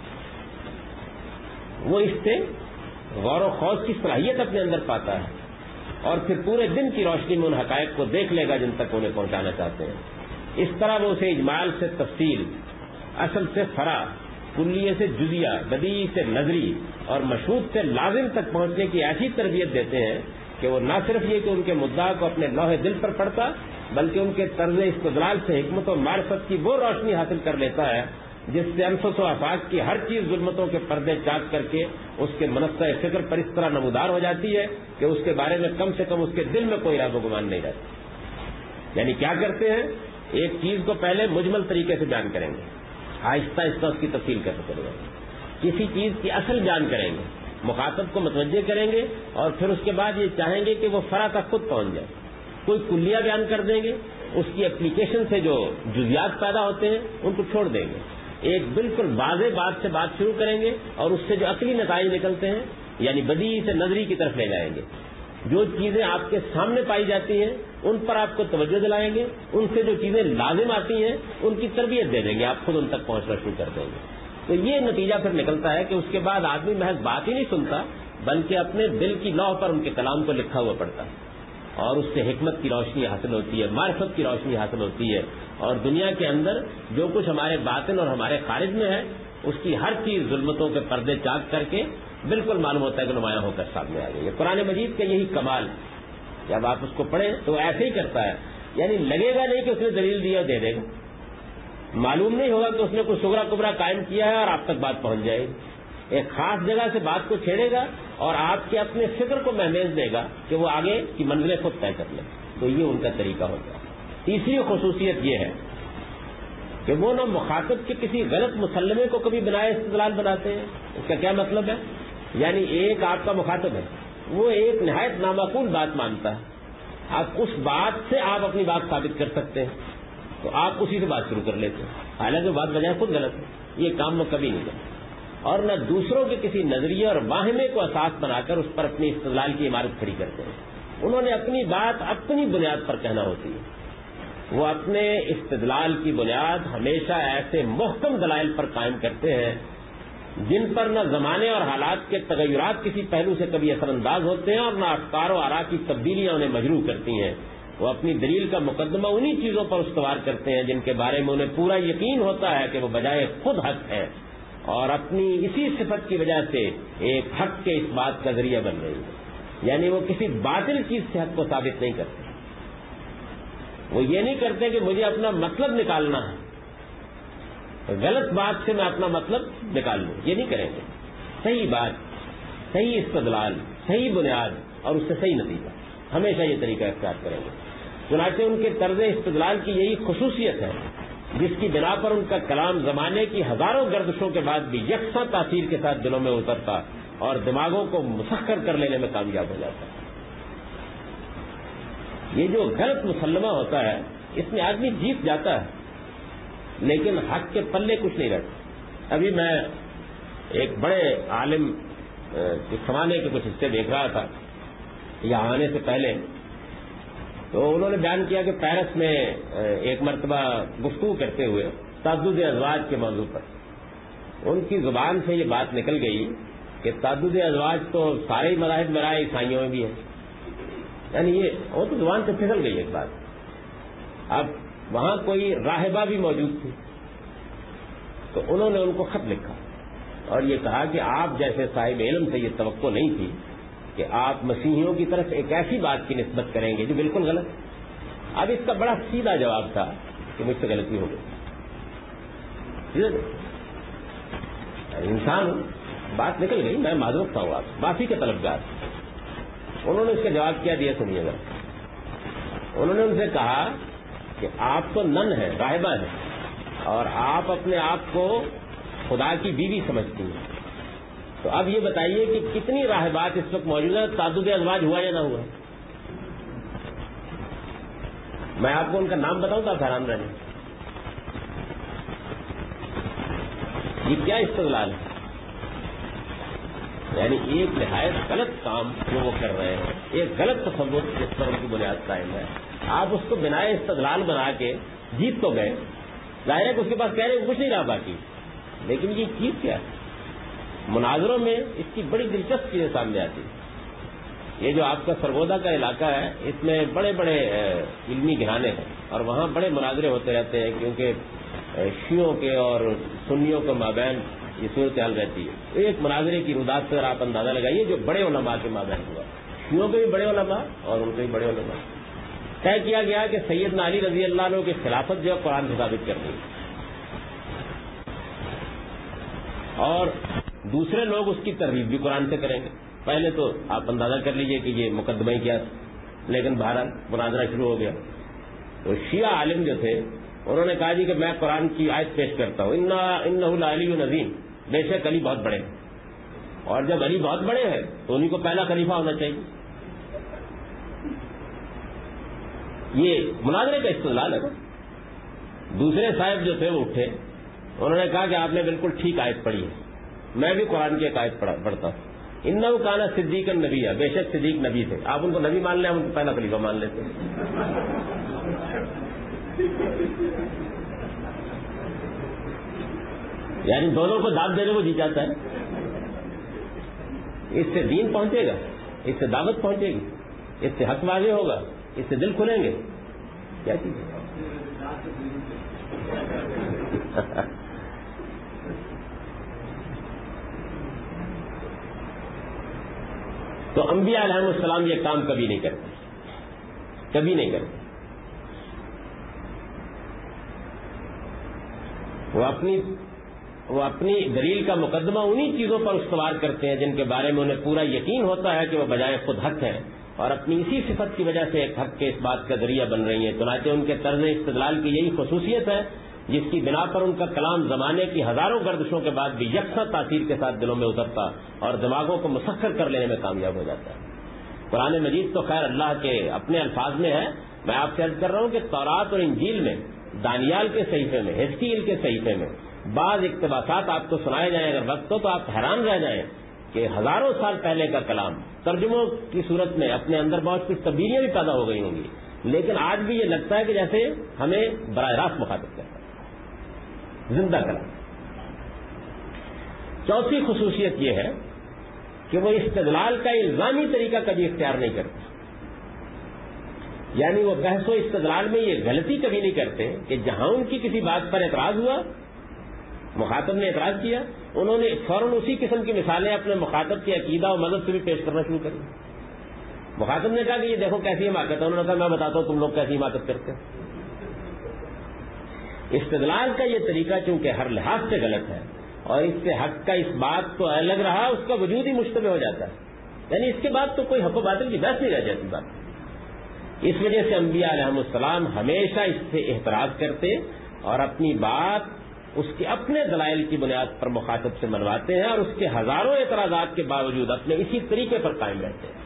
وہ اس سے غور و خوض کی صلاحیت اپنے اندر پاتا ہے اور پھر پورے دن کی روشنی میں ان حقائق کو دیکھ لے گا جن تک انہیں پہنچانا چاہتے ہیں۔ اس طرح وہ اسے اجمال سے تفصیل، اصل سے فرع، کلیے سے جزیہ، بدیعی سے نظری اور مشہود سے لازم تک پہنچنے کی ایسی تربیت دیتے ہیں کہ وہ نہ صرف یہ کہ ان کے مدعا کو اپنے لوح دل پر پڑتا، بلکہ ان کے طرز استدلال سے حکمت و معرفت کی وہ روشنی حاصل کر لیتا ہے جس سے انفس و آفاق کی ہر چیز ظلمتوں کے پردے چاک کر کے اس کے منصہ فکر پر اس طرح نمودار ہو جاتی ہے کہ اس کے بارے میں کم سے کم اس کے دل میں کوئی رائب و گمان نہیں رہتا۔ یعنی کیا کرتے ہیں؟ ایک چیز کو پہلے مجمل طریقے سے بیان کریں گے، آہستہ آہستہ اس کی تفصیل کرتے چلے جائیں گے، کسی چیز کی اصل بیان کریں گے، مخاطب کو متوجہ کریں گے اور پھر اس کے بعد یہ چاہیں گے کہ وہ فرع تک خود پہنچ جائے، کوئی کلیہ بیان کر دیں گے، اس کی اپلیکیشن سے جو جزیات پیدا ہوتے ہیں ان کو چھوڑ دیں گے، ایک بالکل واضح بات سے بات شروع کریں گے اور اس سے جو عقلی نتائج نکلتے ہیں یعنی بدیہی سے نظری کی طرف لے جائیں گے. جو چیزیں آپ کے سامنے پائی جاتی ہیں ان پر آپ کو توجہ دلائیں گے, ان سے جو چیزیں لازم آتی ہیں ان کی تربیت دے دیں گے, آپ خود ان تک پہنچنا شروع کر دیں گے. تو یہ نتیجہ پھر نکلتا ہے کہ اس کے بعد آدمی محض بات ہی نہیں سنتا بلکہ اپنے دل کی لوح پر ان کے کلام کو لکھا ہوا پڑتا ہے, اور اس سے حکمت کی روشنی حاصل ہوتی ہے, معرفت کی روشنی حاصل ہوتی ہے, اور دنیا کے اندر جو کچھ ہمارے باطن اور ہمارے خارج میں ہے اس کی ہر چیز ظلمتوں کے پردے چاک کر کے بالکل معلوم ہوتا ہے کہ نمایاں ہو کر سامنے آ گئی ہے. قرآن مجید کا یہی کمال, جب آپ اس کو پڑھیں تو ایسے ہی کرتا ہے, یعنی لگے گا نہیں کہ اس نے دلیل دیا دے دے گا, معلوم نہیں ہوگا کہ اس نے کوئی سغرا کبرا قائم کیا ہے اور آپ تک بات پہنچ جائے گی. ایک خاص جگہ سے بات کو چھیڑے گا اور آپ کے اپنے فکر کو مہمیز دے گا کہ وہ آگے کی منزلیں خود طے کر لیں. تو یہ ان کا طریقہ ہوتا ہے. تیسری خصوصیت یہ ہے کہ وہ نہ مخاطب کے کسی غلط مسلمے کو کبھی بنائے استدلال بناتے ہیں. اس کا کیا مطلب ہے؟ یعنی ایک آپ کا مخاطب ہے, وہ ایک نہایت نامعقول بات مانتا ہے, آپ اس بات سے آپ اپنی بات ثابت کر سکتے ہیں تو آپ اسی سے بات شروع کر لیتے ہیں, حالانکہ بات بجائے خود غلط ہے. یہ کام وہ کبھی نہیں کرتے, اور نہ دوسروں کے کسی نظریے اور واہمے کو اساس بنا کر اس پر اپنی استدلال کی عمارت کھڑی کرتے ہیں. انہوں نے اپنی بات اپنی بنیاد پر کہنا ہوتی ہے. وہ اپنے استدلال کی بنیاد ہمیشہ ایسے محکم دلائل پر قائم کرتے ہیں جن پر نہ زمانے اور حالات کے تغیرات کسی پہلو سے کبھی اثر انداز ہوتے ہیں اور نہ افکار و آراء کی تبدیلیاں انہیں مجروح کرتی ہیں. وہ اپنی دلیل کا مقدمہ انہی چیزوں پر استوار کرتے ہیں جن کے بارے میں انہیں پورا یقین ہوتا ہے کہ وہ بجائے خود حق ہے, اور اپنی اسی صفت کی وجہ سے ایک حق کے اس بات کا ذریعہ بن رہی ہے. یعنی وہ کسی باطل چیز سے حق کو ثابت نہیں کرتے. وہ یہ نہیں کرتے کہ مجھے اپنا مطلب نکالنا ہے, غلط بات سے میں اپنا مطلب نکال لوں, یہ نہیں کریں گے. صحیح بات, صحیح استدلال, صحیح بنیاد اور اس سے صحیح نتیجہ, ہمیشہ یہ طریقہ اختیار کریں گے. چنانچہ ان کے طرز استدلال کی یہی خصوصیت ہے جس کی بنا پر ان کا کلام زمانے کی ہزاروں گردشوں کے بعد بھی یکساں تاثیر کے ساتھ دلوں میں اترتا اور دماغوں کو مسخر کر لینے میں کامیاب ہو جاتا ہے. یہ جو غلط مسلمہ ہوتا ہے اس میں آدمی جیت جاتا ہے لیکن حق کے پلے کچھ نہیں رہتا. ابھی میں ایک بڑے عالم کے زمانے کے کچھ حصے دیکھ رہا تھا یہاں آنے سے پہلے, تو انہوں نے بیان کیا کہ پیرس میں ایک مرتبہ گفتگو کرتے ہوئے تعدد ازواج کے موضوع پر ان کی زبان سے یہ بات نکل گئی کہ تعدد ازواج تو سارے ہی مذاہب میں رائے, عیسائیوں میں بھی ہے. یعنی یہ وہ تو زبان سے پھسل گئی ایک بات. اب وہاں کوئی راہبہ بھی موجود تھی تو انہوں نے ان کو خط لکھا اور یہ کہا کہ آپ جیسے صاحب علم سے یہ توقع نہیں تھی کہ آپ مسیحیوں کی طرف ایک ایسی بات کی نسبت کریں گے جو بالکل غلط. اب اس کا بڑا سیدھا جواب تھا کہ مجھ سے غلطی ہو گئی, انسان بات نکل گئی, میں معذرت ہوں, آپ معافی کے طلبگار. انہوں نے اس کا جواب کیا دیا سنیے گا. انہوں نے ان سے کہا کہ آپ تو نن ہیں, راہبہ ہیں, اور آپ اپنے آپ کو خدا کی بیوی سمجھتی ہیں. تو اب یہ بتائیے کہ کتنی راہبات اس وقت موجود ہیں, تعدد ازواج ہوا یا نہ ہوا؟ میں آپ کو ان کا نام بتاؤں تو آپ حیران رہیں. یہ کیا استدلال ہے؟ یعنی ایک نہایت غلط کام جو وہ کر رہے ہیں, ایک غلط تصور جس پر ان کی بنیاد قائم ہے, آپ اس کو بنا استدلال بنا کے جیت تو گئے. ظاہر ہے کہ اس کے پاس کہہ رہے کچھ نہیں رہا باقی, لیکن یہ چیز کیا ہے؟ مناظروں میں اس کی بڑی دلچسپ چیزیں سامنے آتی ہیں. یہ جو آپ کا سرگودا کا علاقہ ہے اس میں بڑے بڑے علمی گھرانے ہیں اور وہاں بڑے مناظرے ہوتے رہتے ہیں کیونکہ شیعوں کے اور سنیوں کے مابین یہ صورتحال رہتی ہے. ایک مناظرے کی رودات سے آپ اندازہ لگائیے جو بڑے علماء کے مابین ہوا, شیعوں کے بھی بڑے علماء اور ان کے بھی بڑے علماء. طے کیا گیا کہ سیدنا علی رضی اللہ عنہ کی خلافت جو ہے قرآن سے ثابت کرنی ہے, اور دوسرے لوگ اس کی ترغیب بھی قرآن سے کریں گے. پہلے تو آپ اندازہ کر لیجئے کہ یہ مقدمہ ہی کیا تھا, لیکن بہرحال مناظرہ شروع ہو گیا. تو شیعہ عالم جو تھے انہوں نے کہا جی کہ میں قرآن کی آیت پیش کرتا ہوں, انہ لعلی عظیم, بے شک علی بہت بڑے ہیں, اور جب علی بہت بڑے ہیں تو انہیں کو پہلا خلیفہ ہونا چاہیے. یہ مناظرے کا استدلال ہے. دوسرے صاحب جو تھے وہ اٹھے انہوں نے کہا کہ آپ نے بالکل ٹھیک آیت پڑھی ہے، میں بھی قرآن کی ایک آیت پڑھتا ہوں، انہ کانا صدیق النبی ہے، بے شک صدیق نبی تھے. آپ ان کو نبی مان لیں، ہم ان کو پہلا خلیفہ مان لیتے ہیں. یعنی دونوں کو داد دینے کو جی جاتا ہے. اس سے دین پہنچے گا، اس سے دعوت پہنچے گی، اس سے حق واضح ہوگا، اس سے دل کھلیں گے. کیا چیز ہے؟ تو انبیاء علیہ السلام یہ کام کبھی نہیں کرتے، کبھی نہیں کرتے. وہ اپنی دلیل کا مقدمہ انہی چیزوں پر استوار کرتے ہیں جن کے بارے میں انہیں پورا یقین ہوتا ہے کہ وہ بجائے خود حق ہیں، اور اپنی اسی صفت کی وجہ سے ایک حق کے اس بات کا ذریعہ بن رہی ہیں. چنانچہ ان کے طرز استدلال کی یہی خصوصیت ہے جس کی بنا پر ان کا کلام زمانے کی ہزاروں گردشوں کے بعد بھی یکساں تاثیر کے ساتھ دلوں میں اترتا اور دماغوں کو مسخر کر لینے میں کامیاب ہو جاتا ہے. قرآن مجید تو خیر اللہ کے اپنے الفاظ میں ہے. میں آپ سے عرض کر رہا ہوں کہ تورات اور انجیل میں، دانیال کے صحیفے میں، حزقیل کے صحیفے میں بعض اقتباسات آپ کو سنائے جائیں اگر وقت ہو تو آپ حیران رہ جائیں کہ ہزاروں سال پہلے کا کلام ترجموں کی صورت میں اپنے اندر بہت کچھ تبدیلیاں بھی پیدا ہو گئی ہوں گی، لیکن آج بھی یہ لگتا ہے کہ جیسے ہمیں براہ راست مخاطب کرتا ہے، زندہ کلام. چوتھی خصوصیت یہ ہے کہ وہ استدلال کا الزامی طریقہ کبھی اختیار نہیں کرتے. یعنی وہ بحث و استدلال میں یہ غلطی کبھی نہیں کرتے کہ جہاں ان کی کسی بات پر اعتراض ہوا، مخاطب نے اعتراض کیا، انہوں نے فوراً اسی قسم کی مثالیں اپنے مخاطب کے عقیدہ و مذہب سے بھی پیش کرنا شروع کر دی. مخاطب نے کہا کہ یہ دیکھو کیسی حماقت ہے، انہوں نے کہا میں بتاتا ہوں تم لوگ کیسی حماقت کرتے ہیں. استدلال کا یہ طریقہ چونکہ ہر لحاظ سے غلط ہے اور اس سے حق کا اس بات تو الگ رہا، اس کا وجود ہی مشتبہ ہو جاتا ہے. یعنی اس کے بعد تو کوئی حق و باطل کی بحث نہیں رہ جاتی بات. اس وجہ سے انبیاء علیہ السلام ہمیشہ اس سے احتراز کرتے اور اپنی بات اس کے اپنے دلائل کی بنیاد پر مخاطب سے منواتے ہیں، اور اس کے ہزاروں اعتراضات کے باوجود اپنے اسی طریقے پر قائم رہتے ہیں.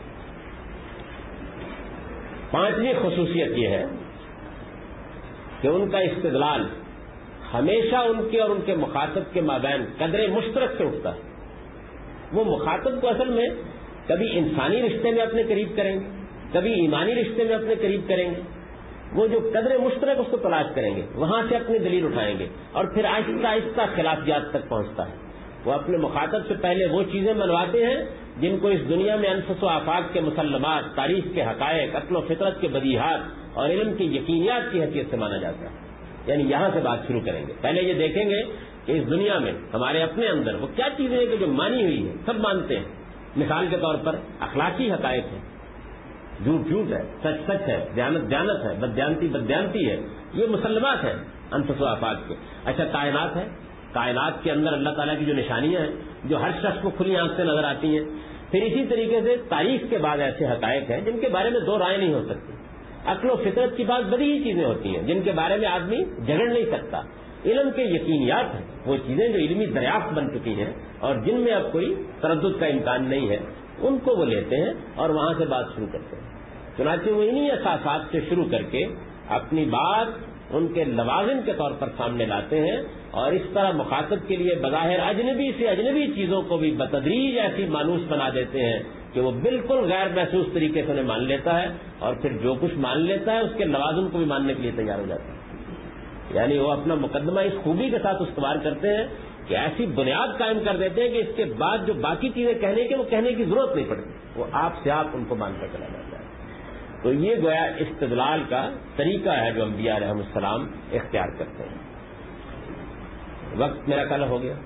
پانچویں خصوصیت یہ ہے کہ ان کا استدلال ہمیشہ ان کے اور ان کے مخاطب کے مابین قدر مشترک سے اٹھتا ہے. وہ مخاطب کو اصل میں کبھی انسانی رشتے میں اپنے قریب کریں گے، کبھی ایمانی رشتے میں اپنے قریب کریں گے. وہ جو قدر مشترک اس کو تلاش کریں گے، وہاں سے اپنی دلیل اٹھائیں گے، اور پھر آہستہ آہستہ خلافیات تک پہنچتا ہے. وہ اپنے مخاطب سے پہلے وہ چیزیں منواتے ہیں جن کو اس دنیا میں انفس و آفاق کے مسلمات، تاریخ کے حقائق، عقل و فطرت کے بدیہات اور علم کی یقینیات کی حیثیت سے مانا جاتا ہے. یعنی یہاں سے بات شروع کریں گے. پہلے یہ دیکھیں گے کہ اس دنیا میں ہمارے اپنے اندر وہ کیا چیزیں ہیں کہ جو مانی ہوئی ہیں، سب مانتے ہیں. مثال کے طور پر اخلاقی حقائق ہیں، جھوٹ جھوٹ ہے، سچ سچ ہے، دیانت دیانت ہے، بددیانتی بددیانتی ہے، یہ مسلمات ہیں انفس و آفاق کے. اچھا کائنات ہے، کائنات کے اندر اللہ تعالیٰ کی جو نشانیاں ہیں جو ہر شخص کو کھلی آنکھ سے نظر آتی ہیں. پھر اسی طریقے سے تاریخ کے بعد ایسے حقائق ہیں جن کے بارے میں دو رائے نہیں ہو سکتی. عقل و فطرت کی بات بڑی ہی چیزیں ہوتی ہیں جن کے بارے میں آدمی جھگڑ نہیں سکتا. علم کے یقینیات ہیں، وہ چیزیں جو علمی دریافت بن چکی ہیں اور جن میں اب کوئی تردد کا امکان نہیں ہے، ان کو وہ لیتے ہیں اور وہاں سے بات شروع کرتے ہیں. چنانچہ وہ انہی اساسات سے شروع کر کے اپنی بات ان کے لوازم کے طور پر سامنے لاتے ہیں، اور اس طرح مخاطب کے لیے بظاہر اجنبی سے اجنبی چیزوں کو بھی بتدریج ایسی مانوس بنا دیتے ہیں کہ وہ بالکل غیر محسوس طریقے سے انہیں مان لیتا ہے، اور پھر جو کچھ مان لیتا ہے اس کے لوازم کو بھی ماننے کے لیے تیار ہو جاتا ہے. یعنی وہ اپنا مقدمہ اس خوبی کے ساتھ استوار کرتے ہیں کہ ایسی بنیاد قائم کر دیتے ہیں کہ اس کے بعد جو باقی چیزیں کہنے کی وہ کہنے کی ضرورت نہیں پڑتی، وہ آپ سے آپ ان کو مان کر چلا جاتا ہے. تو یہ گویا استدلال کا طریقہ ہے جو انبیاء علیہ السلام اختیار کرتے ہیں. وقت میرا خیال ہو گیا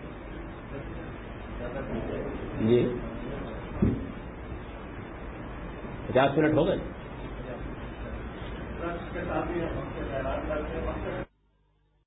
جی، 50 منٹ ہو گئے.